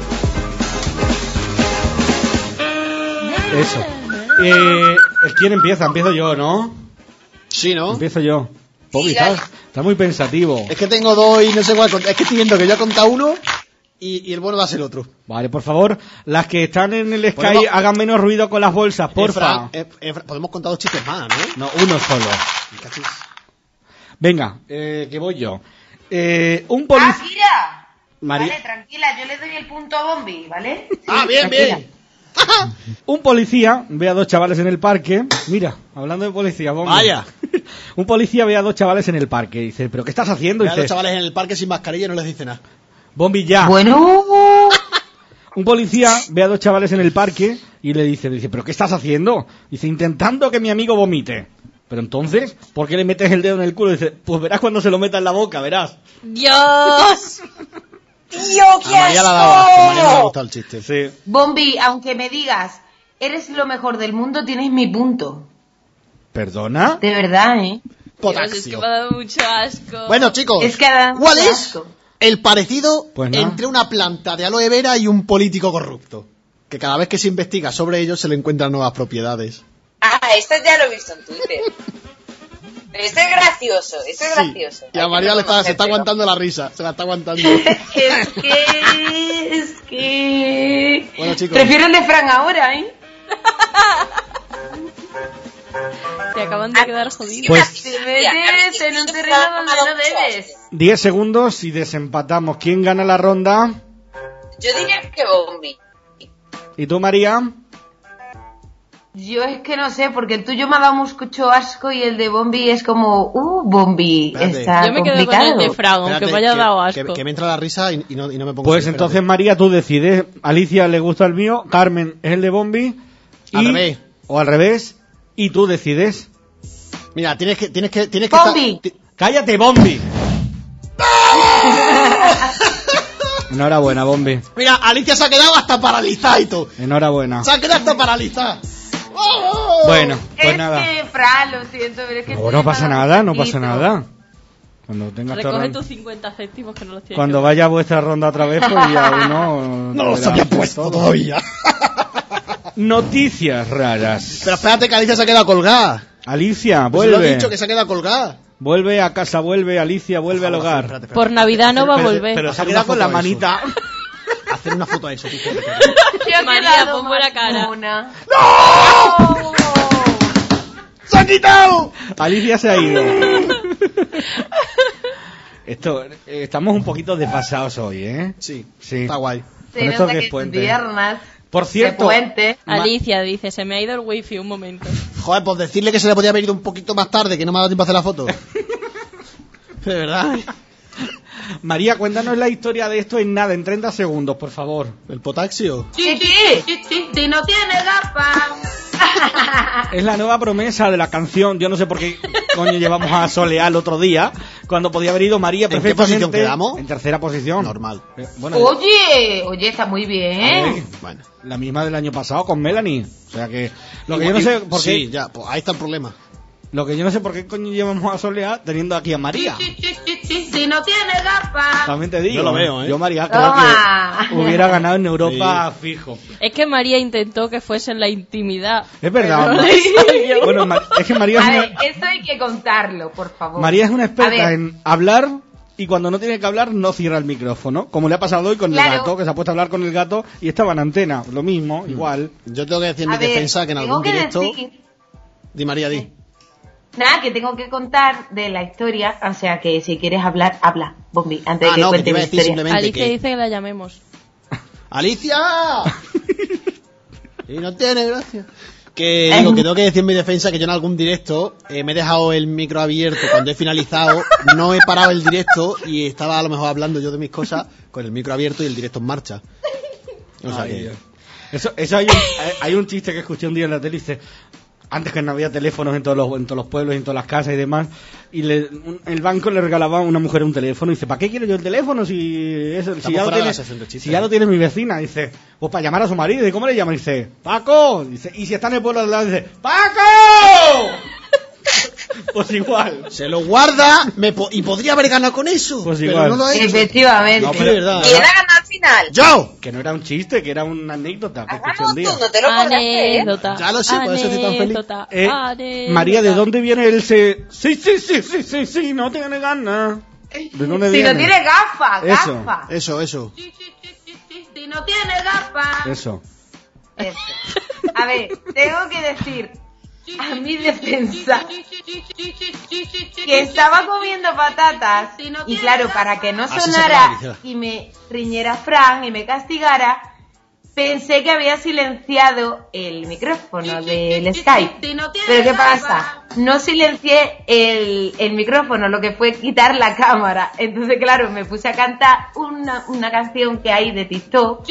Eso. Eh, ¿Quién empieza? Empiezo yo, ¿no? Sí, ¿no? Empiezo yo. Bobby, Sí, estás, dale. estás muy pensativo. Es que tengo dos y no sé cuál contar. Es que estoy viendo que yo he contado uno y, y el bueno va a ser otro. Vale, por favor, las que están en el Sky Podemos- hagan menos ruido con las bolsas, porfa. Efra, eh, Efra, podemos contar dos chistes más, ¿no? No, uno solo. Cachis. Venga, eh, que voy yo. Eh, un Ah, policía... mira. María- Vale, tranquila, yo le doy el punto a Bombi, ¿vale? Ah, bien, Tranquila. bien. Un policía ve a dos chavales en el parque. Mira, hablando de policía, Bombi. Vaya. Un policía ve a dos chavales en el parque y dice, ¿pero qué estás haciendo? Y Ve a los dice, chavales en el parque sin mascarilla y no les dice nada. Bombi, ya. Bueno, Un policía ve a dos chavales en el parque y le dice, dice, ¿pero qué estás haciendo? Dice, intentando que mi amigo vomite. Pero entonces, ¿por qué le metes el dedo en el culo? Dice, pues verás cuando se lo meta en la boca, verás. ¡Dios! ¡Tío, qué A María le ha dado asco, a María no le ha asco! gustado el chiste. Sí. Bombi, aunque me digas, eres lo mejor del mundo, tienes mi punto. ¿Perdona? De verdad, ¿eh? Dios, es que Potasio. me ha dado mucho asco. Bueno, chicos, Es que da ¿cuál mucho es asco. el parecido Pues nada. entre una planta de aloe vera y un político corrupto? Que cada vez que se investiga sobre ellos se le encuentran nuevas propiedades. Ah, esto ya lo he visto en Twitter. Esto es gracioso, esto es Sí. gracioso. Y a Hay María que le está, se está reconocérselo. aguantando la risa, se la está aguantando. Es que... Es que... Bueno, chicos. Prefiero el de Fran ahora, ¿eh? Te acaban de quedar jodidos. Pues- Te metes en un terreno donde no debes. Diez segundos y desempatamos. ¿Quién gana la ronda? Yo diría que Bombi. ¿Y tú, María? Yo es que no sé, porque el tuyo me ha dado mucho asco y el de Bombi es como, uh, Bombi, Espérate. está Yo me quedo con complicado. el de Fran, aunque Espérate, me haya que- dado que, asco. que me entra la risa y, y no, y no me pongo Pues así, entonces, espérate. María, tú decides. Alicia le gusta el mío, Carmen es el de Bombi. Y, Al revés. O al revés. Y tú decides. Mira, tienes que, tienes que, tienes que Bombi. estar- ti- ¡Cállate, Bombi! Enhorabuena, Bombi. Mira, Alicia se ha quedado hasta paralizada y todo. Enhorabuena. Se ha quedado hasta paralizada. ¡Oh! Bueno, pues es nada. que, Fran, lo siento, pero es que... No, no pasa nada, no pasa Poquito. nada. Cuando tengas tu Recoge ronda- tus cincuenta céntimos que no los tienes. Cuando que vaya vuestra ronda otra vez, pues ya uno... No los verá había puesto todo. todavía. Noticias raras. Pero espérate que Alicia se ha quedado colgada. Alicia, Pues lo he vuelve. dicho que se ha quedado colgada. Vuelve a casa, vuelve, Alicia, vuelve al hogar. Espérate, espérate. Por Navidad no va a Pero- volver. Pero se ha Hacer quedado una con la foto a eso. manita. Hacer una foto a eso, tú, joder. Yo he María, quedado pon buena cara. mona. ¡Se ha quitado! Alicia se ha ido. Esto, eh, estamos un poquito desfasados hoy, ¿eh? Sí, Sí. está guay. Se Con esto nota que que es puente. es viernes, Por de cierto, puente. Ma- Alicia dice, se me ha ido el wifi un momento. Joder, pues decirle que se le podía haber ido un poquito más tarde, que no me ha dado tiempo a hacer la foto. De verdad. María, cuéntanos la historia de esto en nada, en treinta segundos, por favor. ¿El potaxio? Chiqui, si no tiene gafas. Es la nueva promesa de la canción. Yo no sé por qué coño llevamos a Soleá el otro día, cuando podía haber ido María ¿En qué perfectamente. posición quedamos? En tercera posición. Normal. Eh, Bueno, Oye, oye, está muy bien. eh, Bueno. la misma del año pasado con Melanie. O sea que lo que yo no sé por qué, Sí, ya, pues ahí está el problema. lo que yo no sé por qué coño llevamos a Soleá teniendo aquí a María. Si no tiene gafas. También te digo. Yo lo veo, ¿eh? Yo María creo Toma. que hubiera ganado en Europa fijo. Es que María intentó que fuese en la intimidad. Es verdad. pero no Ma- le salió. Bueno, Ma- es que María es A una, ver, eso hay que contarlo, por favor. María es una A experta ver. en hablar y cuando no tiene que hablar no cierra el micrófono, como le ha pasado hoy con el Claro. gato, que se ha puesto a hablar con el gato y estaba en antena, lo mismo, igual. Yo tengo que decir en mi A ver, defensa que en tengo algún que directo... decir- Di María, di. Nada, que tengo que contar de la historia, o sea que si quieres hablar, habla, Bombi, antes Ah, de que no, que te cuente iba mi a decir historia. simplemente Alicia que... dice que la llamemos. ¡Alicia! Y no tiene gracia. Que digo, que tengo que decir en mi defensa que yo en algún directo eh, me he dejado el micro abierto cuando he finalizado, no he parado el directo y estaba a lo mejor hablando yo de mis cosas con el micro abierto y el directo en marcha. O sea Ay, que... Dios. Eso, eso hay, un, hay- hay un chiste que escuché un día en la tele y dice, antes que no había teléfonos en todos los, en todos los pueblos y en todas las casas y demás, y le, un- el banco le regalaba a una mujer un teléfono y dice, ¿para qué quiero yo el teléfono si, eso, si, Estamos ya, lo fuera de tiene, la sección de chistes, si ya ¿eh? lo tiene mi vecina? Dice, pues para llamar a su marido. ¿Y cómo le llama? Dice, ¡Paco! Dice, y si está en el pueblo de al lado, dice, ¡Paco! Pues igual. Se lo guarda me po- y podría haber ganado con eso. Pues pero igual. no lo ha hecho. Efectivamente. No, Sí, pero- de verdad. ¿Quién ha ganado al final? ¡Yo! Que no era un chiste, que era una anécdota que ¿Has escuché ganado un día. tú? No te lo podrás creer. Anécdota. Ya lo sé, por eso estoy tan feliz. anécdota, Eh, anécdota. María, ¿de dónde viene el se...? Sí, sí, sí, sí, sí, sí, no tiene ganas. ¿De dónde Si viene? no tiene gafas, Eso. gafas. Eso, eso. Si no tiene gafas. Eso. Eso. A ver, tengo que decir a mi defensa que estaba comiendo patatas y claro, para que no Así se sonara realiza. y me riñera Fran y me castigara, pensé que había silenciado el micrófono del Skype. Pero ¿qué pasa? No silencié el, el micrófono, lo que fue quitar la cámara. Entonces, claro, me puse a cantar una, una canción que hay de TikTok.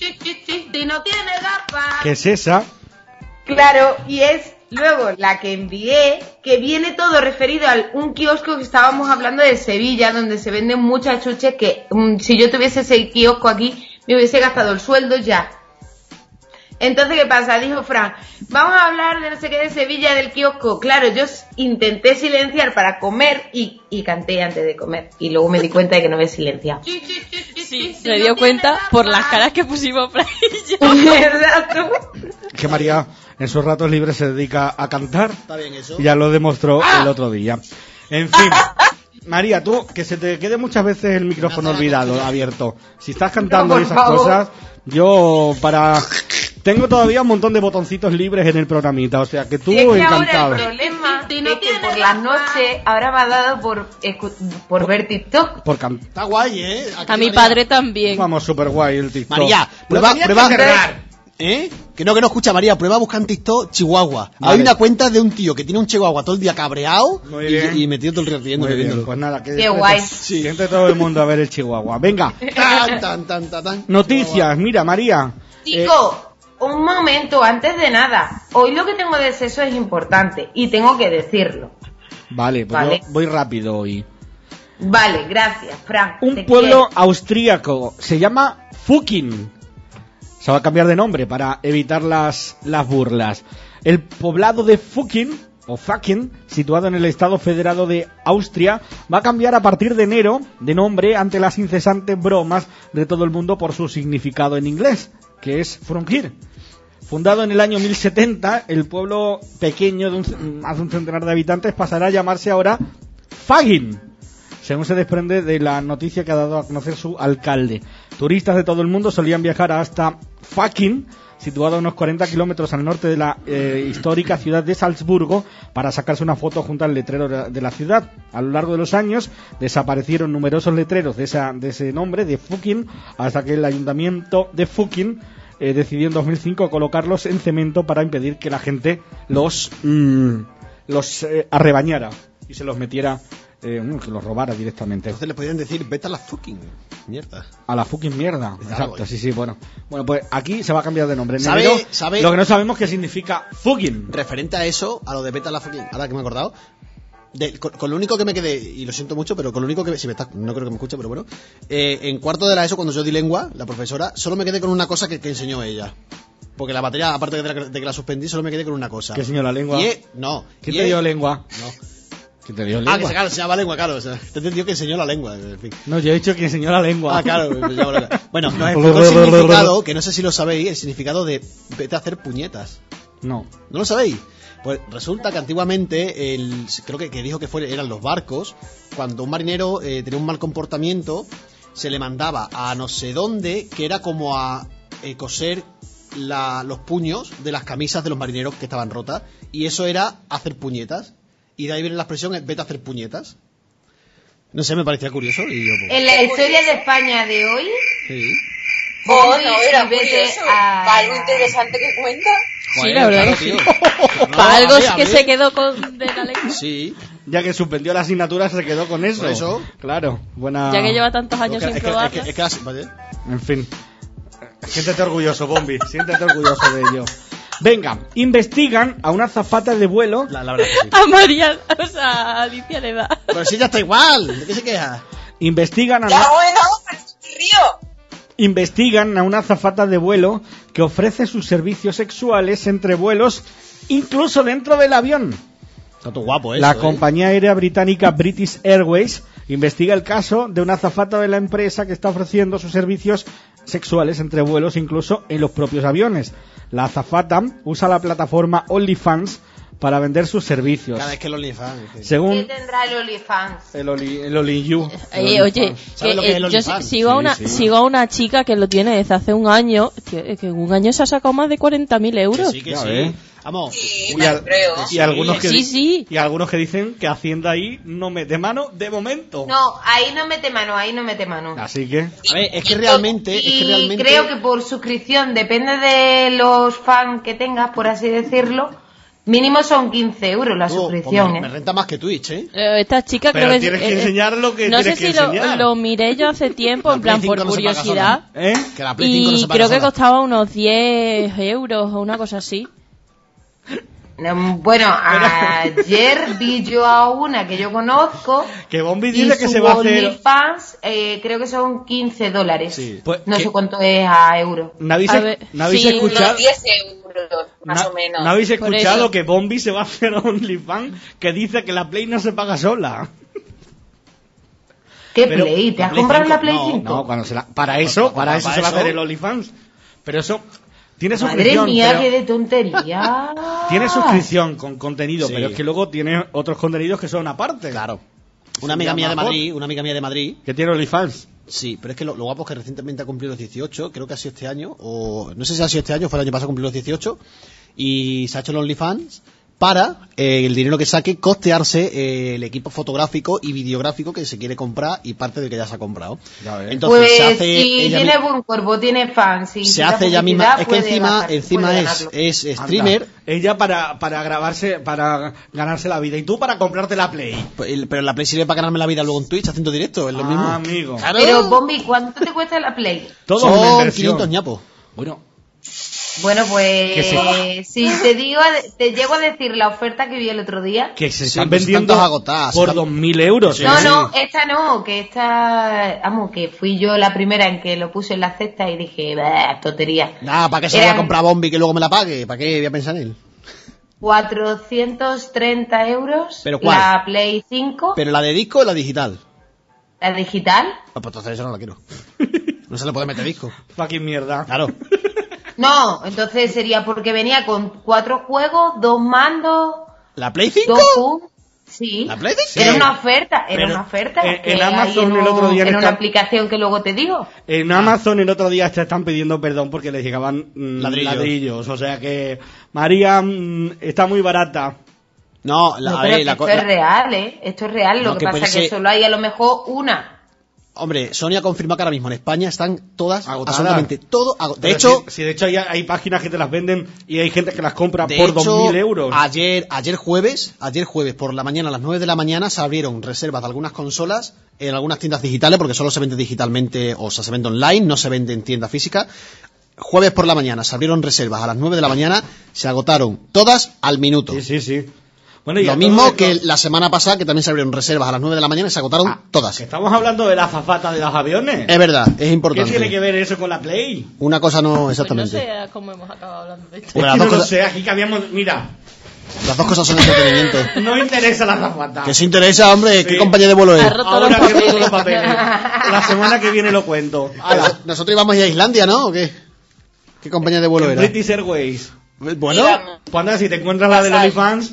¿Qué es esa? Claro, y es luego la que envié, que viene todo referido a un kiosco que estábamos hablando de Sevilla, donde se venden muchas chuches que mm, si yo tuviese ese kiosco aquí, me hubiese gastado el sueldo ya. Entonces, ¿qué pasa? Dijo Fran, vamos a hablar de no sé qué de Sevilla, del kiosco. Claro, yo s- intenté silenciar para comer y, y canté antes de comer. Y luego me di cuenta de que no había silenciado. Sí, se dio cuenta por las caras que pusimos Fran y yo. ¿Verdad tú? Que María en sus ratos libres se dedica a cantar. Está bien eso. Y ya lo demostró el otro día. En fin. María, tú, que se te quede muchas veces el micrófono olvidado, abierto. Si estás cantando No, y por esas favor. cosas, yo para... Tengo todavía un montón de botoncitos libres en el programita, o sea que tú Y es que encantado. ahora el problema es que por las noches ahora me ha dado por, escu- por ver TikTok. Por can- Está guay, ¿eh? Aquí A mi María. padre también. Vamos, super guay el TikTok. María, No prueba, tenías prueba. que cerrar. ¿Eh? Que no, que no escucha María, prueba a buscar en TikTok Chihuahua. Vale. Hay una cuenta de un tío que tiene un Chihuahua todo el día cabreado Muy bien. y, y metido todo el día riendo, Muy bien, riéndolo. pues nada, que Qué guay. Sí. Siente todo el mundo a ver el Chihuahua. Venga, Tan, tan, tan, tan, tan. noticias. Mira, María. eh, Chico, un momento, antes de nada. Hoy lo que tengo de sexo es importante y tengo que decirlo. vale, pues Vale. yo voy rápido hoy. Vale, gracias, Fran. Un te pueblo quiero. austríaco se llama Fukin. Se va a cambiar de nombre para evitar las, las burlas. El poblado de Fukin, o Fukin, situado en el estado federado de Austria, va a cambiar a partir de enero de nombre ante las incesantes bromas de todo el mundo por su significado en inglés, que es From Here. Fundado en el año mil setenta, el pueblo pequeño de un, hace un centenar de habitantes pasará a llamarse ahora Fagin. según se desprende de la noticia que ha dado a conocer su alcalde. Turistas de todo el mundo solían viajar hasta Fucking, situado a unos cuarenta kilómetros al norte de la eh, histórica ciudad de Salzburgo, para sacarse una foto junto al letrero de la ciudad. A lo largo de los años desaparecieron numerosos letreros de, esa, de ese nombre, de Fucking, hasta que el ayuntamiento de Fucking eh, decidió en dos mil cinco colocarlos en cemento para impedir que la gente los, mm, los eh, arrebañara y se los metiera, eh, que los robara directamente. Entonces le podrían decir, vete a la fucking mierda. A la fucking mierda. Está Exacto, algo, sí, sí, bueno. Bueno, pues aquí se va a cambiar de nombre. En ¿Sabe- enero, sabe- lo que no sabemos qué significa fucking. Referente a eso, a lo de vete a la fucking, ahora que me he acordado, de- con, con lo único que me quedé, y lo siento mucho, pero con lo único que me, si me está, no creo que me escuche, pero bueno, eh, en cuarto de la ESO, cuando yo di lengua, la profesora, solo me quedé con una cosa que, que enseñó ella. Porque la materia, aparte de, la, de que la suspendí, solo me quedé con una cosa. ¿Qué enseñó la lengua? Y es- no. ¿Quién y te es- dio lengua? No. ¿Quién te dio Ah, lengua? que se, claro, se llama lengua, claro. O sea, te entendió que enseñó la lengua, en fin. No, yo he dicho que enseñó la lengua. Ah, claro. me llamo lengua. Bueno, nos explicó el significado, que no sé si lo sabéis, el significado de vete a hacer puñetas. No. ¿No lo sabéis? Pues resulta que antiguamente, el, creo que, que dijo que fue, eran los barcos, cuando un marinero eh, tenía un mal comportamiento, se le mandaba a no sé dónde, que era como a eh, coser la, los puños de las camisas de los marineros que estaban rotas, y eso era hacer puñetas. Y de ahí viene la expresión, vete a hacer puñetas. No sé, me parecía curioso. Y yo, pues, En la historia de España de hoy, sí. Oh, Bobby, no, era y vete curioso. a- Para algo interesante que cuenta. Sí, la verdad que sí. No, Para algo a ver, es a que ver. se quedó con de la lengua. Sí. Ya que suspendió la asignatura, se quedó con eso. Por eso. Claro, buena. Ya que lleva tantos años Es que- sin es que- es probarla. que- es que las- vale. En fin. Siéntete orgulloso, Bombi. Siéntete orgulloso de ello. Venga, investigan a una azafata de vuelo. La, la verdad que sí. A María, o sea, a Alicia le da. Pero si ya está igual. ¿De qué se queja? Investigan a Ya, una, bueno, pero es un río. investigan a una azafata de vuelo que ofrece sus servicios sexuales entre vuelos, incluso dentro del avión. Está todo guapo eso, La ¿eh? compañía aérea británica British Airways investiga el caso de una azafata de la empresa que está ofreciendo sus servicios sexuales entre vuelos, incluso en los propios aviones. La azafata usa la plataforma OnlyFans para vender sus servicios. Cada vez que el OnlyFans. es que- ¿qué Según tendrá el OnlyFans? el Oli, el OnlyYou. Eh, oye, ¿Sabes que, lo que es eh, el yo OnlyFans? sigo, a Sí, una, sí. sigo a una chica que lo tiene desde hace un año. Tío, es que en un año se ha sacado más de cuarenta mil Que euros. sí, que Ya sí. ves. Vamos. Sí, Y, me al- creo. y algunos que Sí, sí. y algunos que dicen que Hacienda ahí no mete mano de momento. No, ahí no mete mano, ahí no mete mano. Así que A ver, es que realmente. Es que Y realmente creo que por suscripción, depende de los fans que tengas, por así decirlo, mínimo son quince euros la Oh, pues suscripción, me, me ¿eh? renta más que Twitch, ¿eh? Eh, esta chica Pero creo que tienes que eh, eh, enseñar lo que no tienes sé que si lo, enseñar. lo miré yo hace tiempo, La en plan Play cinco por no se paga curiosidad. ¿eh? Que la Play cinco no Y se paga creo que sola. costaba unos diez euros o una cosa así. Mm, Bueno, ayer vi yo a una que yo conozco Que Bombi y dice que su se va a hacer. OnlyFans, eh, creo que son quince dólares. Sí. Pues, No que- sé cuánto es a euro. ¿No habéis, A ver, ¿no habéis sí, escuchado? Unos diez euros, más ¿No, o menos. ¿no habéis Por escuchado eso. que Bombi se va a hacer OnlyFans que dice que la Play no se paga sola? ¿Qué Pero- Play? ¿Te la has Play comprado cinco, la Play no, cinco? No, cuando se la, para eso, para para eso se va a eso. hacer el OnlyFans. Pero eso tiene Madre suscripción. mía, pero- qué de tontería. Tiene suscripción con contenido, Sí. pero es que luego tiene otros contenidos que son aparte. Claro. Una Se amiga llama mía de Hot. Madrid, una amiga mía de Madrid. Que tiene OnlyFans. Sí, pero es que lo, lo guapo es que recientemente ha cumplido los dieciocho, creo que ha sido este año, o no sé si ha sido este año, fue el año pasado, cumplió los dieciocho, y se ha hecho el OnlyFans para eh, el dinero que saque costearse eh, el equipo fotográfico y videográfico que se quiere comprar y parte del que ya se ha comprado. Ya ves. Entonces Pues se hace si ella tiene mi- buen cuerpo, tiene fans, y se hace ella misma, es que encima encima puede es, ganarlo. es Anda. streamer, Ella para, para grabarse, para ganarse la vida. Y tú para comprarte la Play. el- pero la Play sirve para ganarme la vida luego en Twitch haciendo directo, es lo mismo. Ah, amigo. Claro. Pero, Bombi, ¿cuánto te cuesta la Play? Todo es una Son inversión. quinientos ñapos. Bueno, Bueno, Que pues si te digo, te llego a decir la oferta que vi el otro día. que se Sí, están pues vendiendo están todas agotadas, por están- dos mil euros. Sí. No, ¿eh? no, esta no, que esta, vamos, que fui yo la primera en que lo puse en la cesta y dije, bah, tontería. Nada, ¿para qué se lo voy a Eran- comprar a Bombi que luego me la pague? ¿Para qué voy a pensar en él? cuatrocientos treinta euros. ¿Pero cuál? La Play cinco, ¿Pero la de disco o la digital? la digital. Ah, pues entonces eso no la quiero. No se le puede meter disco. Fucking mierda. Claro. No, entonces sería porque venía con cuatro juegos, dos mandos, ¿La Play cinco? dos pum. Sí, ¿La Play? Sí. era una oferta, era Pero una oferta. en- que en hay Amazon en el otro día en le una están- aplicación que luego te digo. En Amazon el otro día te están pidiendo perdón porque les llegaban mm, Ladrillos. ladrillos. O sea que María mm, está muy barata. No, la, No, a pero ver, que la esto co- es la- real, ¿eh? Esto es real, lo No, que, que pasa puede es que ser- solo hay a lo mejor una. Hombre, Sony ha confirmado que ahora mismo en España están todas, Agotadas. absolutamente todo agotado. De Pero hecho, si, si de hecho hay, hay páginas que te las venden y hay gente que las compra de por hecho, dos mil euros. Ayer, ayer jueves, ayer jueves por la mañana, a las nueve de la mañana, se abrieron reservas de algunas consolas en algunas tiendas digitales, porque solo se vende digitalmente, o sea, se vende online, no se vende en tienda física. Jueves por la mañana se abrieron reservas a las nueve de la mañana, se agotaron todas al minuto. Sí, sí, sí. Bueno, y a Lo todo mismo esto- que la semana pasada, que también se abrieron reservas a las nueve de la mañana y se agotaron Ah, todas. que estamos hablando de la azafata de los aviones. Es verdad, es ¿Qué importante. tiene que ver eso con la Play? Una cosa no Pues no exactamente. sé cómo hemos acabado hablando de esto. Pues Es las que dos no lo cosas- sé, aquí que habíamos... Mira, Las dos cosas son entretenimiento. no interesa la azafata. Que se interesa, hombre, ¿qué Sí. compañía de vuelo es? Ha roto Ahora los que roto papeles. los papeles. La semana que viene lo cuento. Ala, nosotros íbamos a ir a Islandia, ¿no? ¿O qué? ¿Qué compañía de vuelo En era? British Airways. Bueno, Íbamos. Cuando si te encuentras la del Pasar. OnlyFans...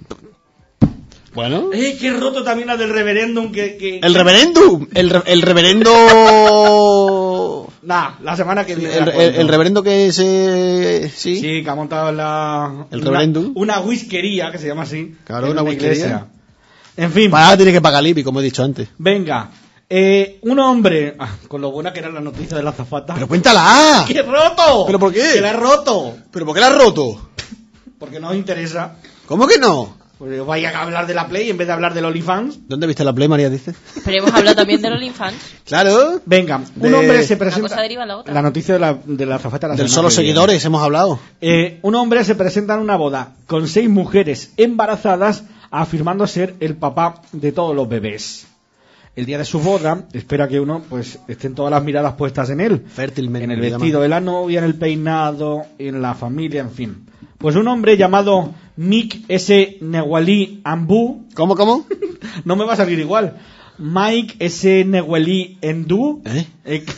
bueno. ¡Eh, qué roto también la del referéndum! Que, que... El reverendo, el, re- el reverendo... Nah, la semana que viene. El, la el- cuento. el reverendo que se... Sí, Sí, que ha montado la... El una- referéndum. Una whiskería, que se llama así. Claro, en una whiskería. iglesia. En fin, Para tiene que pagar el I B I, como he dicho antes. venga. Eh, un hombre... ah, con lo buena que era la noticia de la azafata. ¡Pero cuéntala! ¡Qué roto! ¿Pero por qué? ¡Que la ha roto! ¿Pero por qué la has roto? Porque no os interesa. ¿Cómo que no? Pues os vaya a hablar de la Play en vez de hablar del OnlyFans. ¿Dónde viste la Play, María, dice? Pero hemos hablado también de los infants. Claro. Venga, De- un hombre se Una presenta... cosa deriva en la otra. La noticia de la, de la azafata la Del semana solo que viene. seguidores hemos hablado. Eh, un hombre se presenta en una boda con seis mujeres embarazadas afirmando ser el papá de todos los bebés. El día de su boda espera que uno pues estén todas las miradas puestas en él, Fértilmente. en el le vestido llaman. de la novia, en el peinado, en la familia, en fin. Pues un hombre llamado Mick S. Newali Ambu, ¿Cómo, cómo? no me va a salir igual, Mike S. Newali Endu, ¿Eh? ec-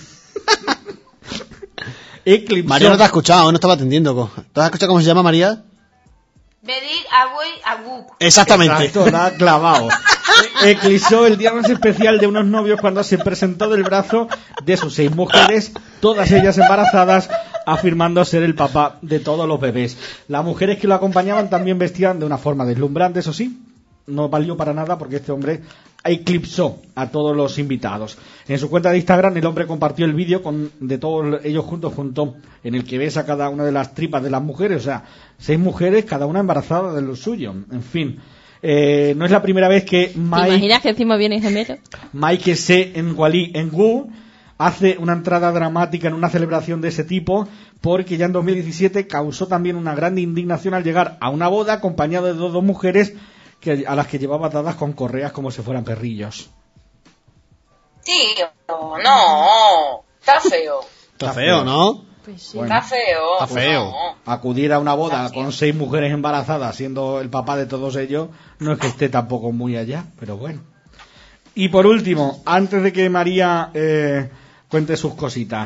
eclipsó- María no te ha escuchado, no estaba atendiendo. co- ¿Te has escuchado cómo se llama María? Bedir Abuey Abu. Exactamente. Exacto, la ha clavado. Eclipsó el día más especial de unos novios cuando se presentó del brazo de sus seis mujeres, todas ellas embarazadas, afirmando ser el papá de todos los bebés. Las mujeres que lo acompañaban también vestían de una forma deslumbrante, eso sí, no valió para nada porque este hombre eclipsó a todos los invitados. En su cuenta de Instagram el hombre compartió el vídeo con de todos ellos juntos, junto en el que ves a cada una de las tripas de las mujeres, o sea, seis mujeres, cada una embarazada de lo suyo. En fin, eh, no es la primera vez que ¿Te Mike, imaginas que encima viene gemelo? Mike S. Nwali Ngu hace una entrada dramática en una celebración de ese tipo, porque ya en dos mil diecisiete causó también una gran indignación al llegar a una boda acompañado de dos, dos mujeres que, a las que llevaba atadas con correas como si fueran perrillos. Tío, no. Está feo. Está feo, ¿no? Pues sí. Bueno. Está feo. Está feo. No. Acudir a una boda Gracias. con seis mujeres embarazadas siendo el papá de todos ellos no es que esté tampoco muy allá, pero bueno. Y por último, antes de que María eh, cuente sus cositas,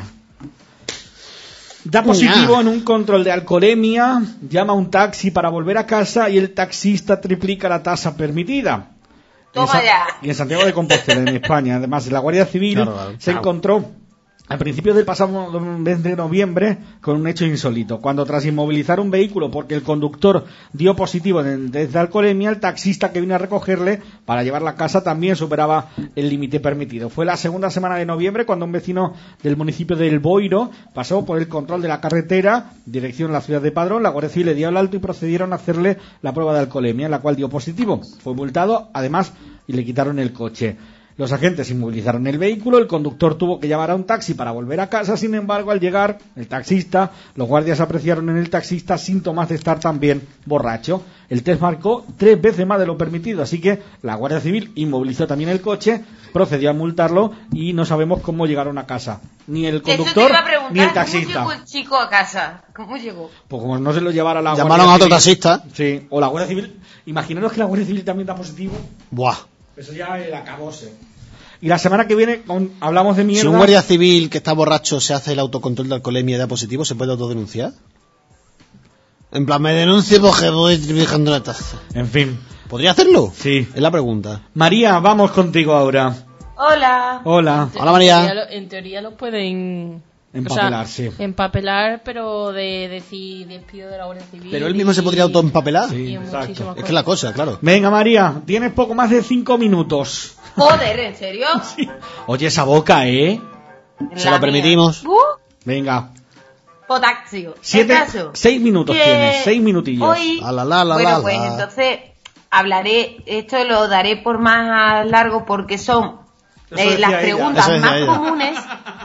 da positivo Uña. en un control de alcoholemia, llama a un taxi para volver a casa y el taxista triplica la tasa permitida. Toma En Sa- ya. Y en Santiago de Compostela, en España. Además, la Guardia Civil Claro, claro. se Claro. encontró a principios del pasado mes de noviembre con un hecho insólito. Cuando tras inmovilizar un vehículo porque el conductor dio positivo de, de alcoholemia, el taxista que vino a recogerle para llevarla a casa también superaba el límite permitido. Fue la segunda semana de noviembre cuando un vecino del municipio del Boiro pasó por el control de la carretera, dirección a la ciudad de Padrón. La Guardia Civil le dio el alto y procedieron a hacerle la prueba de alcoholemia, en la cual dio positivo. Fue multado, además, y le quitaron el coche. Los agentes inmovilizaron el vehículo, el conductor tuvo que llamar a un taxi para volver a casa, sin embargo, al llegar el taxista, los guardias apreciaron en el taxista síntomas de estar también borracho. El test marcó tres veces más de lo permitido, así que la Guardia Civil inmovilizó también el coche, procedió a multarlo y no sabemos cómo llegaron a casa. Ni el Eso te conductor iba a preguntar, ni el ¿cómo taxista. llegó el chico a casa? ¿Cómo llegó? Pues como no se lo llevara la Llamaron Guardia a otro Civil. taxista. Sí, o la Guardia Civil. Imaginaros que la Guardia Civil también da positivo. Buah. Eso ya el acabose. Y la semana que viene con- hablamos de mierda. Si un guardia civil que está borracho se hace el autocontrol de alcoholemia y da positivo, ¿se puede autodenunciar? En plan, me denuncio porque voy triplicando la tasa. En fin, ¿Podría hacerlo? Sí. Es la pregunta. María, vamos contigo ahora. Hola. Hola. Hola, María. En teoría, lo- en teoría los pueden... Empapelar, o sea, sí. Empapelar, pero de decir despido de la Guardia Civil. Pero él mismo se y- podría autoempapelar. Sí, y exacto. muchísimas Es que es la cosa, claro. Venga, María, tienes poco más de cinco minutos. Joder, ¿en serio? Oye, esa boca, ¿eh? Se La lo mía. permitimos. Uh, Venga. potaxio. Siete, El caso seis minutos que tienes, seis minutillos. Hoy, La, la, la, la, bueno, la, pues la. entonces hablaré, esto lo daré por más largo porque son Eso eh, decía las ella. preguntas Eso decía más ella. comunes.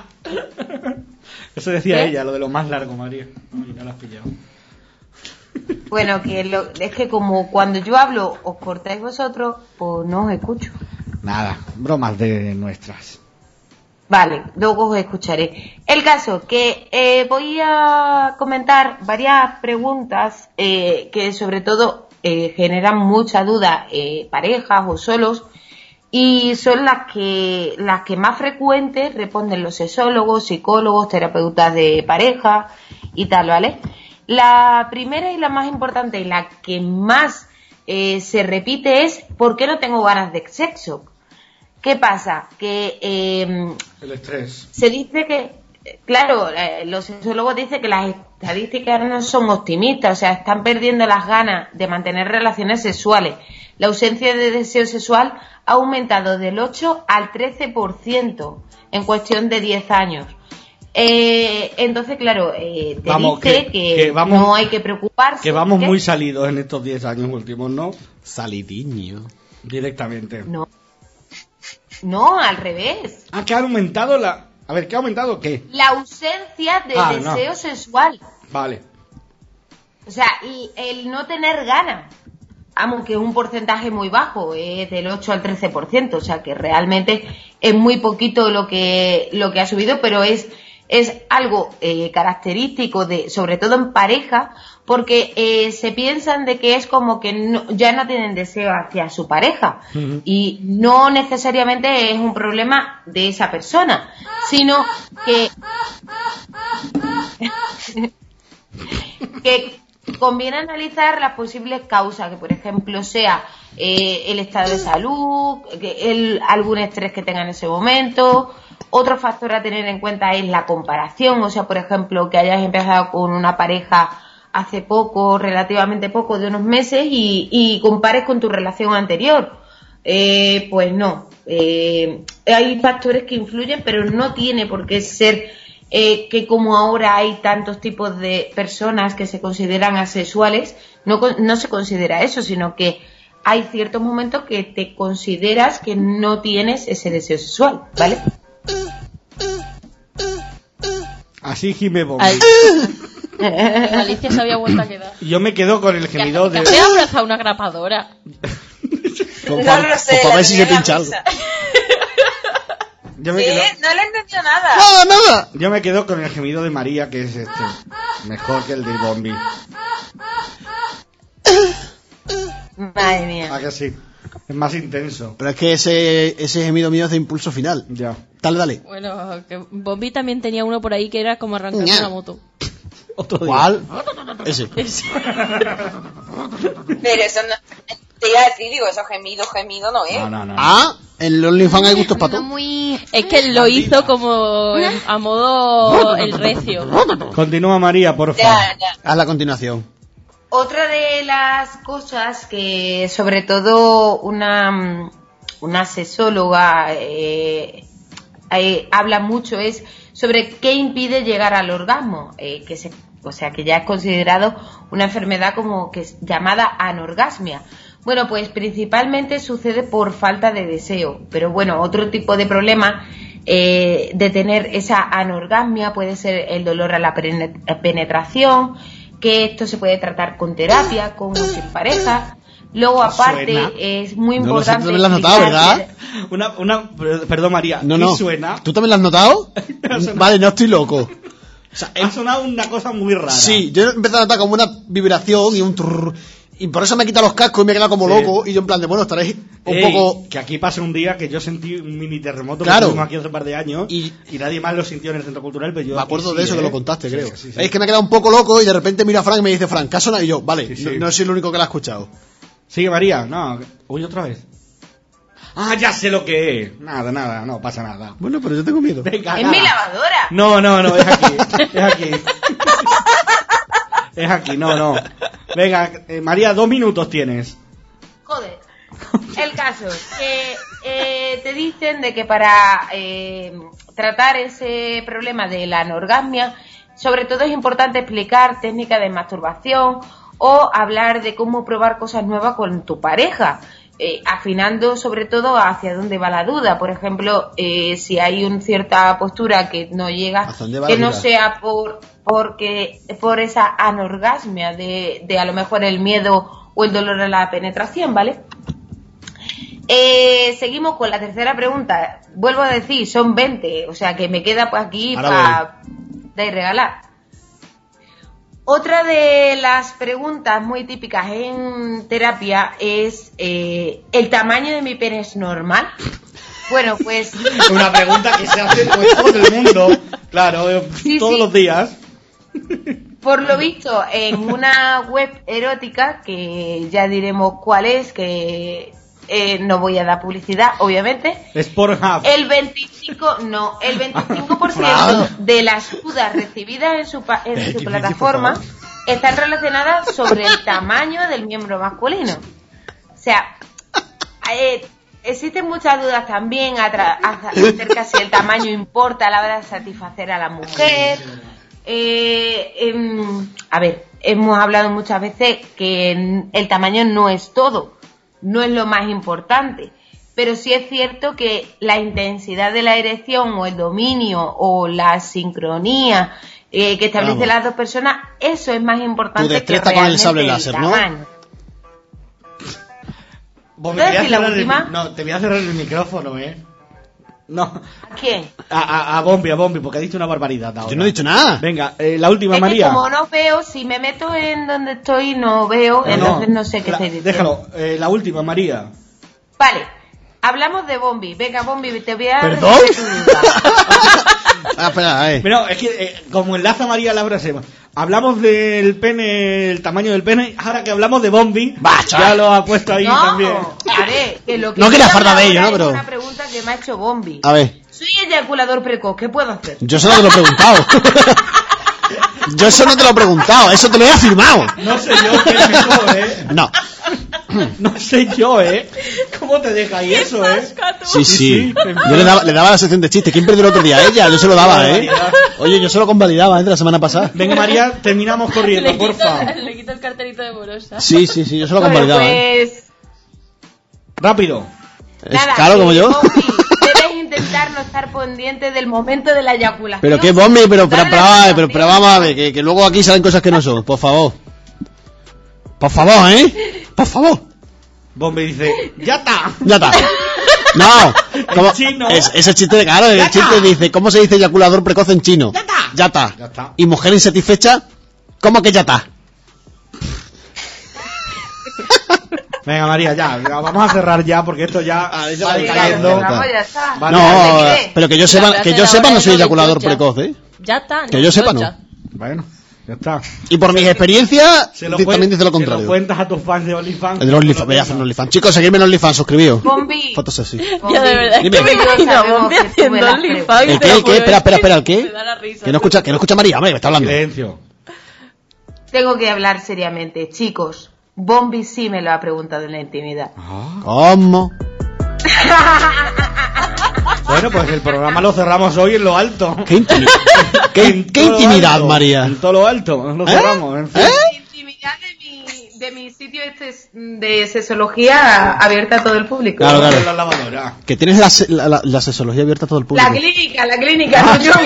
Eso decía ¿Qué? ella, lo de lo más largo, María. Ay, no la has pillado. Bueno, que lo- es que como cuando yo hablo os cortáis vosotros, pues no os escucho. Nada, bromas de nuestras. Vale, luego os escucharé. El caso, que eh, voy a comentar varias preguntas eh, que sobre todo eh, generan mucha duda eh, parejas o solos y son las que las que más frecuentes responden los sexólogos, psicólogos, terapeutas de pareja y tal, ¿vale? La primera y la más importante y la que más eh, se repite es ¿por qué no tengo ganas de sexo? ¿Qué pasa? Que eh, El estrés. se dice que, claro, eh, los sexólogos dicen que las estadísticas no son optimistas, o sea, están perdiendo las ganas de mantener relaciones sexuales. La ausencia de deseo sexual ha aumentado del ocho al trece por ciento en cuestión de diez años. Eh, entonces, claro, eh, te Vamos, dice que- que, que vamos- no hay que preocuparse. Que vamos ¿Qué? muy salidos en estos diez años últimos, ¿no? Salidiño. Directamente. No, no, al revés. Ah, que ha aumentado la... A ver, ¿qué ha aumentado qué? La ausencia de Ah, no. deseo sexual. Vale. O sea, y el no tener ganas, vamos, que es un porcentaje muy bajo, es del ocho al trece por ciento, o sea que realmente es muy poquito lo que, lo que ha subido, pero es, es algo eh, característico de, sobre todo en pareja, porque eh, se piensan de que es como que no- ya no tienen deseo hacia su pareja, Ujú. y no necesariamente es un problema de esa persona, sino que que conviene analizar las posibles causas, que por ejemplo sea eh, el estado de salud, que el, algún estrés que tenga en ese momento. Otro factor a tener en cuenta es la comparación, o sea, por ejemplo, que hayas empezado con una pareja hace poco, relativamente poco, de unos meses, y, y compares con tu relación anterior. Eh, pues no, eh, hay factores que influyen, pero no tiene por qué ser eh, que como ahora hay tantos tipos de personas que se consideran asexuales, no, con- no se considera eso, sino que hay ciertos momentos que te consideras que no tienes ese deseo sexual, ¿vale? Así gime Bombi. Al- Alicia se había vuelto a quedar. Yo me quedo con el gemido Que de... te ha abrazado una grapadora. Con No lo sé. para la ver si se tenía en la pincha algo. mesa. Yo me, ¿Qué? quedo... No le he entendido nada. ¡Nada, nada! Yo me quedo con el gemido de María, que es este. Mejor que el de Bombi. Madre mía. Ah, que sí. Es más intenso. Pero es que ese, ese gemido mío es de impulso final. Ya. Dale, dale. Bueno, que Bombi también tenía uno por ahí que era como arrancar Ña. una moto. Otro día. ¿Cuál? Ese. Pero eso no. Te iba a decir, digo, eso gemido, gemido no es. No, no, no. Ah, en el OnlyFans hay gustos para todo. Muy... Es que él lo hizo como en- a modo el recio. Continúa María, por favor. Ya, ya. Haz la continuación. Otra de las cosas que sobre todo una, una sexóloga eh, eh, habla mucho es sobre qué impide llegar al orgasmo, eh, que se, o sea que ya es considerado una enfermedad como que es llamada anorgasmia. Bueno, pues principalmente sucede por falta de deseo, pero bueno, otro tipo de problema eh, de tener esa anorgasmia puede ser el dolor a la pene- penetración, que esto se puede tratar con terapia, con o sin pareja. Luego, aparte, Suena. es muy No lo sé, importante... tú también lo has notado, explicar ¿verdad? Una, una, perdón María, No, ¿qué no. suena? ¿Tú también lo has notado? Vale, no estoy loco. O sea, ha sonado una cosa muy rara. Sí, yo empecé a notar como una vibración y un trrr, y por eso me he quitado los cascos y me he quedado como Sí. loco. Y yo en plan de, bueno, estaréis un Ey, poco... que aquí pasa un día que yo sentí un mini terremoto Claro. que tuvimos aquí hace un par de años Y- y, nadie más lo sintió en el centro cultural, pero yo Me aquí acuerdo sí, de eso, ¿eh? que lo contaste, Sí, creo. sí, sí. Es que me he quedado un poco loco y de repente miro a Frank y me dice, Frank, ¿qué ha sonado? Y yo, vale, Sí, sí. No, no soy el único que lo ha escuchado. Sigue María. No, uy, otra vez. Ah, ya sé lo que es. Nada, nada, no pasa nada. Bueno, pero yo tengo miedo. Venga, Es nada. mi lavadora. No, no, no, es aquí. Es aquí. Es aquí, no, no. Venga, eh, María, dos minutos tienes. Joder. El caso, que eh, te dicen de que para eh, tratar ese problema de la anorgasmia, sobre todo es importante explicar técnicas de masturbación o hablar de cómo probar cosas nuevas con tu pareja, eh, afinando sobre todo hacia dónde va la duda. Por ejemplo, eh, si hay una cierta postura que no llega, ¿Hacia dónde va que la no duda? sea por porque por esa anorgasmia de, de a lo mejor el miedo o el dolor a la penetración, ¿vale? Eh, seguimos con la tercera pregunta. Vuelvo a decir, son veinte, o sea que me queda pues aquí Ahora para dar y regalar. Otra de las preguntas muy típicas en terapia es eh, ¿el tamaño de mi pene es normal? Bueno, pues Una pregunta que se hace pues, todo el mundo. Claro, eh, Sí, todos sí. los días. por lo visto en una web erótica, que ya diremos cuál es, que eh, no voy a dar publicidad, obviamente, Es Pornhub. el veinticinco no, el veinticinco por ciento de las dudas recibidas en su, pa- en Eh, su qué plataforma difícil, están relacionadas sobre el tamaño del miembro masculino. O sea, eh, existen muchas dudas también atra- acerca si el tamaño importa a la hora de satisfacer a la mujer. Eh, em, a ver, hemos hablado muchas veces que en- el tamaño no es todo, no es lo más importante, pero sí es cierto que la intensidad de la erección o el dominio o la sincronía eh, que establecen Vamos. las dos personas, eso es más importante Tu que destreza con el realmente sable láser, ¿no? tamaño. Vos ¿Puedo me querías decir la cerrar el- última? No, te voy a cerrar el micrófono, ¿eh? No. ¿A quién? A, a, a Bombi, a Bombi, porque ha dicho una barbaridad ahora. Yo no he dicho nada. Venga, eh, la última, Es que María. como no veo, si me meto en donde estoy no veo, No, entonces no sé qué la- estoy diciendo. Déjalo, eh, la última, María. Vale, hablamos de Bombi. Venga, Bombi, te voy a ¿Perdón? resolver tu duda. Ah, espera, eh. Pero es que, eh, como enlaza María la frase, hablamos del pene, el tamaño del pene, ahora que hablamos de Bombi, Bacha. ya lo ha puesto ahí No, también. haré, que lo que No yo quería hablo farda de ello, ahora ¿no? Pero- Es una pregunta que me ha hecho Bombi. A ver, Soy eyaculador precoz, ¿qué puedo hacer? yo eso no te lo he preguntado. Yo eso no te lo he preguntado, eso te lo he afirmado. No sé yo qué es mejor, ¿eh? No. No sé yo, ¿eh? ¿Cómo te deja ahí eso, eh? Sí, sí. Sí, sí. Yo le daba, le daba la sección de chistes. ¿Quién perdió el otro día? Ella, yo se lo daba, ¿eh? Oye, yo se lo convalidaba, ¿eh? De la semana pasada. Venga, María, terminamos corriendo, Le quito, porfa. le quito el cartelito de morosa. Sí, sí, sí, yo se lo Bueno, convalidaba, ¿eh? pues Rápido. Es nada, claro que, como yo. Bombi, debes intentar no estar pendiente del momento de la eyaculación. Pero qué bombi, pero, pero, Dale pero, la vamos a ver, pero, sensación. pero vamos a ver, que, que luego aquí salen cosas que no son, por favor. Por favor, ¿eh? Por favor. Bombi dice, ya está. Ya está. No, ¿cómo? chino. Es, ese chiste de claro, el Ya chiste está. dice, ¿cómo se dice eyaculador precoz en chino? Ya está. Ya está. Ya está. Y mujer insatisfecha, ¿cómo que ya está? Venga, María, ya, ya, vamos a cerrar ya, porque esto ya Ah, va ya Venga, decayendo. ya cerramos, ya está. Vale, No, vale, ¿qué? pero que yo La sepa, frase que de yo la sepa no hora soy es lo eyaculador escucha. precoz, ¿eh? Ya está. Que yo sepa, no. escucha. Bueno, ya está. Y por mis experiencias, Se lo, también cuen- dice lo se lo contrario. cuentas a tus fans de OnlyFans. El de OnlyFans, voy a hacer un OnlyFans. Chicos, seguidme en OnlyFans, suscribíos. Bombi. Fotos así. Bombi. Ya de verdad, es Dime. que me imagino a Sabemos Bombi que sube haciendo las OnlyFans. ¿El te qué? lo ¿El qué? juro, Espera, es espera, que espera, ¿el qué? me da la risa. Que no escucha, que no escucha María, hombre, que está hablando. Silencio. Tengo que hablar seriamente, chicos. Bombi sí me lo ha preguntado en la intimidad. ¿Cómo? Bueno, pues el programa lo cerramos hoy en lo alto. ¿Qué, intimi- qué, En qué todo lo intimidad, alto. María? En todo lo alto, lo ¿Eh? cerramos. En fin. ¿Eh? La intimidad de mi, de mi sitio este de sexología abierta a todo el público. Claro, claro. En la lavadora. Que tienes la, se- la, la, la sexología abierta a todo el público. La clínica, la clínica, no yo.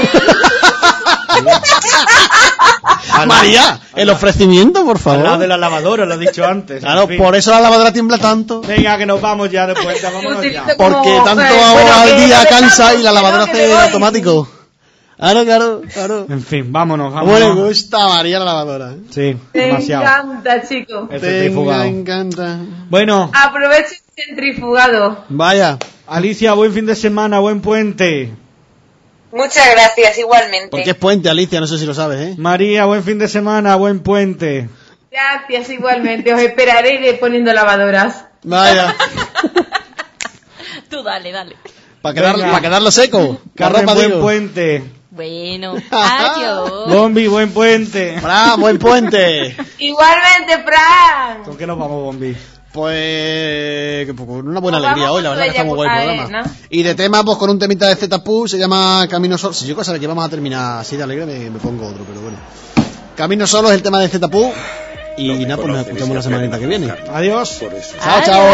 María, el ofrecimiento, por Al lado favor. de la lavadora, lo he dicho antes. Claro, en fin. por eso la lavadora tiembla tanto. Venga, que nos vamos ya después. Ya, vámonos ya. Utilizo como- Porque tanto eh, agua bueno, al que día no cansa dejamos, y la que lavadora no, que hace me voy. automático. Claro, claro, claro. En fin, vámonos, ¿Cómo le vámonos. gusta a María la lavadora? ¿eh? Sí, Me demasiado. encanta, chicos. El Venga, centrifugado. me encanta. Bueno, Aprovecho el centrifugado. Vaya, Alicia, buen fin de semana, buen puente. Muchas gracias, igualmente. porque es puente, Alicia, no sé si lo sabes, ¿eh? María, buen fin de semana, buen puente. Gracias, igualmente. Os esperaré y iré poniendo lavadoras. Vaya. Tú dale, dale. Para quedar, Venga. pa quedarlo seco. Carmen, Carropa, buen digo. puente. Bueno, adiós. Bombi, buen puente. Fran, buen puente. Igualmente, Fran. ¿Con qué nos vamos, Bombi? Pues que, pues, con una buena Nos alegría vamos hoy, la con verdad que está muy guay el Bella programa. Cuca, ¿no? Y de tema, pues con un temita de Z-Pu, se llama Camino Solo. Si yo cosa que vamos a terminar así de alegre, me, me pongo otro, pero bueno. Camino Solo es el tema de Z-Pu. Y nada, pues nos escuchamos la semanita que viene. Adiós. Chao, chao.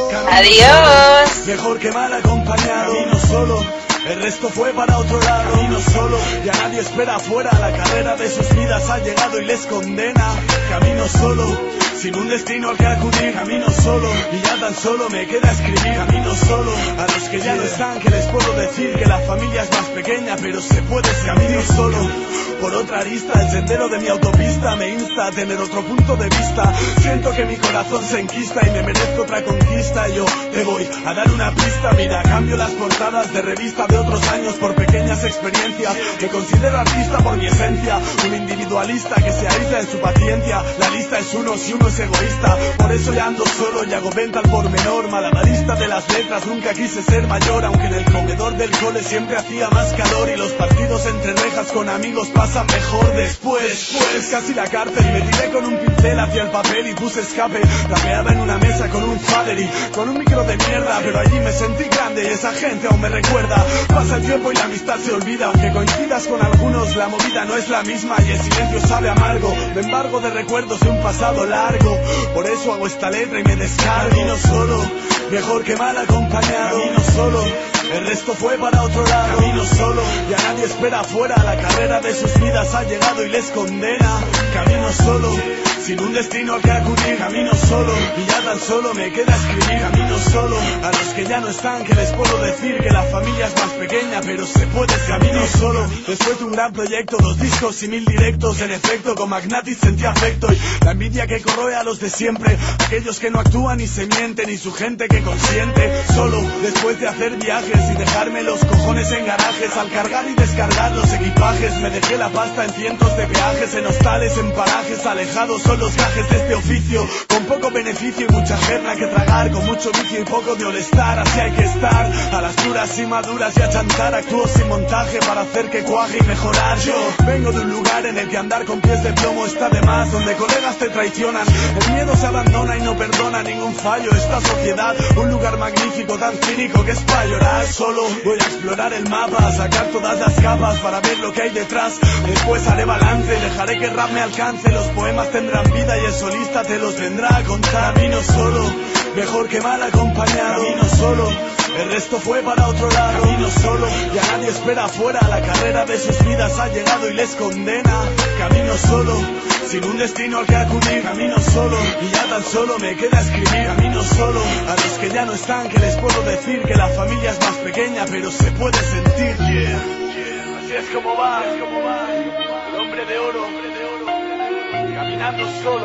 Adiós. Mejor que mal acompañado. Camino solo, el resto fue para otro lado. Camino solo, ya nadie espera afuera. La carrera de sus vidas ha llegado y les condena. Camino solo, sin un destino al que acudir. Camino solo, y ya tan solo me queda escribir. Camino solo, a los que ya no están, que les puedo decir que la familia es más pequeña, pero se puede. Camino solo, por otra arista, el sendero de mi autopista me insta a tener otro punto de vista. Siento que mi corazón se enquista y me merezco otra conquista. Yo te voy a dar una pista. Mira, cambio las portadas de revista de otros años por pequeñas experiencias. Me considero artista por mi esencia, un individualista que se aísla en su paciencia. La lista es uno si uno es egoísta. Por eso ya ando solo y hago venta al por menor. Malabarista de las letras, nunca quise ser mayor. Aunque en el comedor del cole siempre hacía más calor. Y los partidos entre rejas con amigos pasan mejor después. Después casi la cárcel, me tiré con un pincel hacia el papel y puse escape. Rapeaba en una mesa con un fader y con un micro de mierda, pero allí me sentí grande y esa gente aún me recuerda. Pasa el tiempo y la amistad se olvida, aunque coincidas con algunos, la movida no es la misma y el silencio sabe amargo. Me embargo de recuerdos de un pasado largo, por eso hago esta letra y me descargo. Camino solo, mejor que mal acompañado. Camino solo, el resto fue para otro lado. Camino solo, ya nadie espera afuera. La carrera de sus vidas ha llegado y les condena. Camino solo, sin un destino al que acudir. Camino solo, y ya tan solo me queda escribir. Camino solo, a los que ya no están, que les puedo decir que la familia es más pequeña, pero se puede. Camino solo, después de un gran proyecto, dos discos y mil directos. En efecto, con Magnatis sentí afecto y la envidia que corroe a los de siempre, aquellos que no actúan y se mienten, y su gente que consiente. Solo, después de hacer viajes y dejarme los cojones en garajes, al cargar y descargar los equipajes, me dejé la pasta en cientos de peajes, en hostales, en parajes alejados. Son los gajes de este oficio, con poco beneficio y mucha jerna que tragar, con mucho vicio y poco de molestar. Así hay que estar, a las duras y maduras y a chantar. Actúo sin montaje para hacer que cuaje y mejorar. Yo vengo de un lugar en el que andar con pies de plomo está de más, donde colegas te traicionan, el miedo se abandona y no perdona ningún fallo. Esta sociedad, un lugar magnífico, tan cínico que es para llorar. Solo voy a explorar el mapa, a sacar todas las capas para ver lo que hay detrás. Después haré balance, dejaré que el rap me alcance. Los poemas tendrán vida y el solista te los vendrá a contar. Camino solo, mejor que mal acompañado. Camino solo, el resto fue para otro lado. Camino solo, ya nadie espera afuera. La carrera de sus vidas ha llegado y les condena. Camino solo, sin un destino al que acudir. Camino solo, y ya tan solo me queda escribir. Camino solo, a los que ya no están, que les puedo decir que la familia es más pequeña, pero se puede sentir. Yeah, yeah. Así es como va, es como va. El hombre de oro, hombre de oro, caminando solo,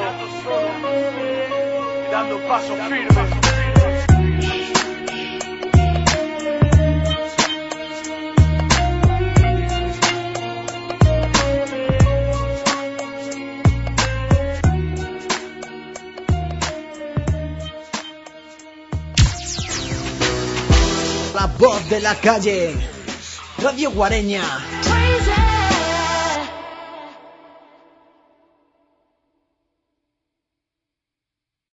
y dando paso firme. La voz de la calle, Radio Guareña.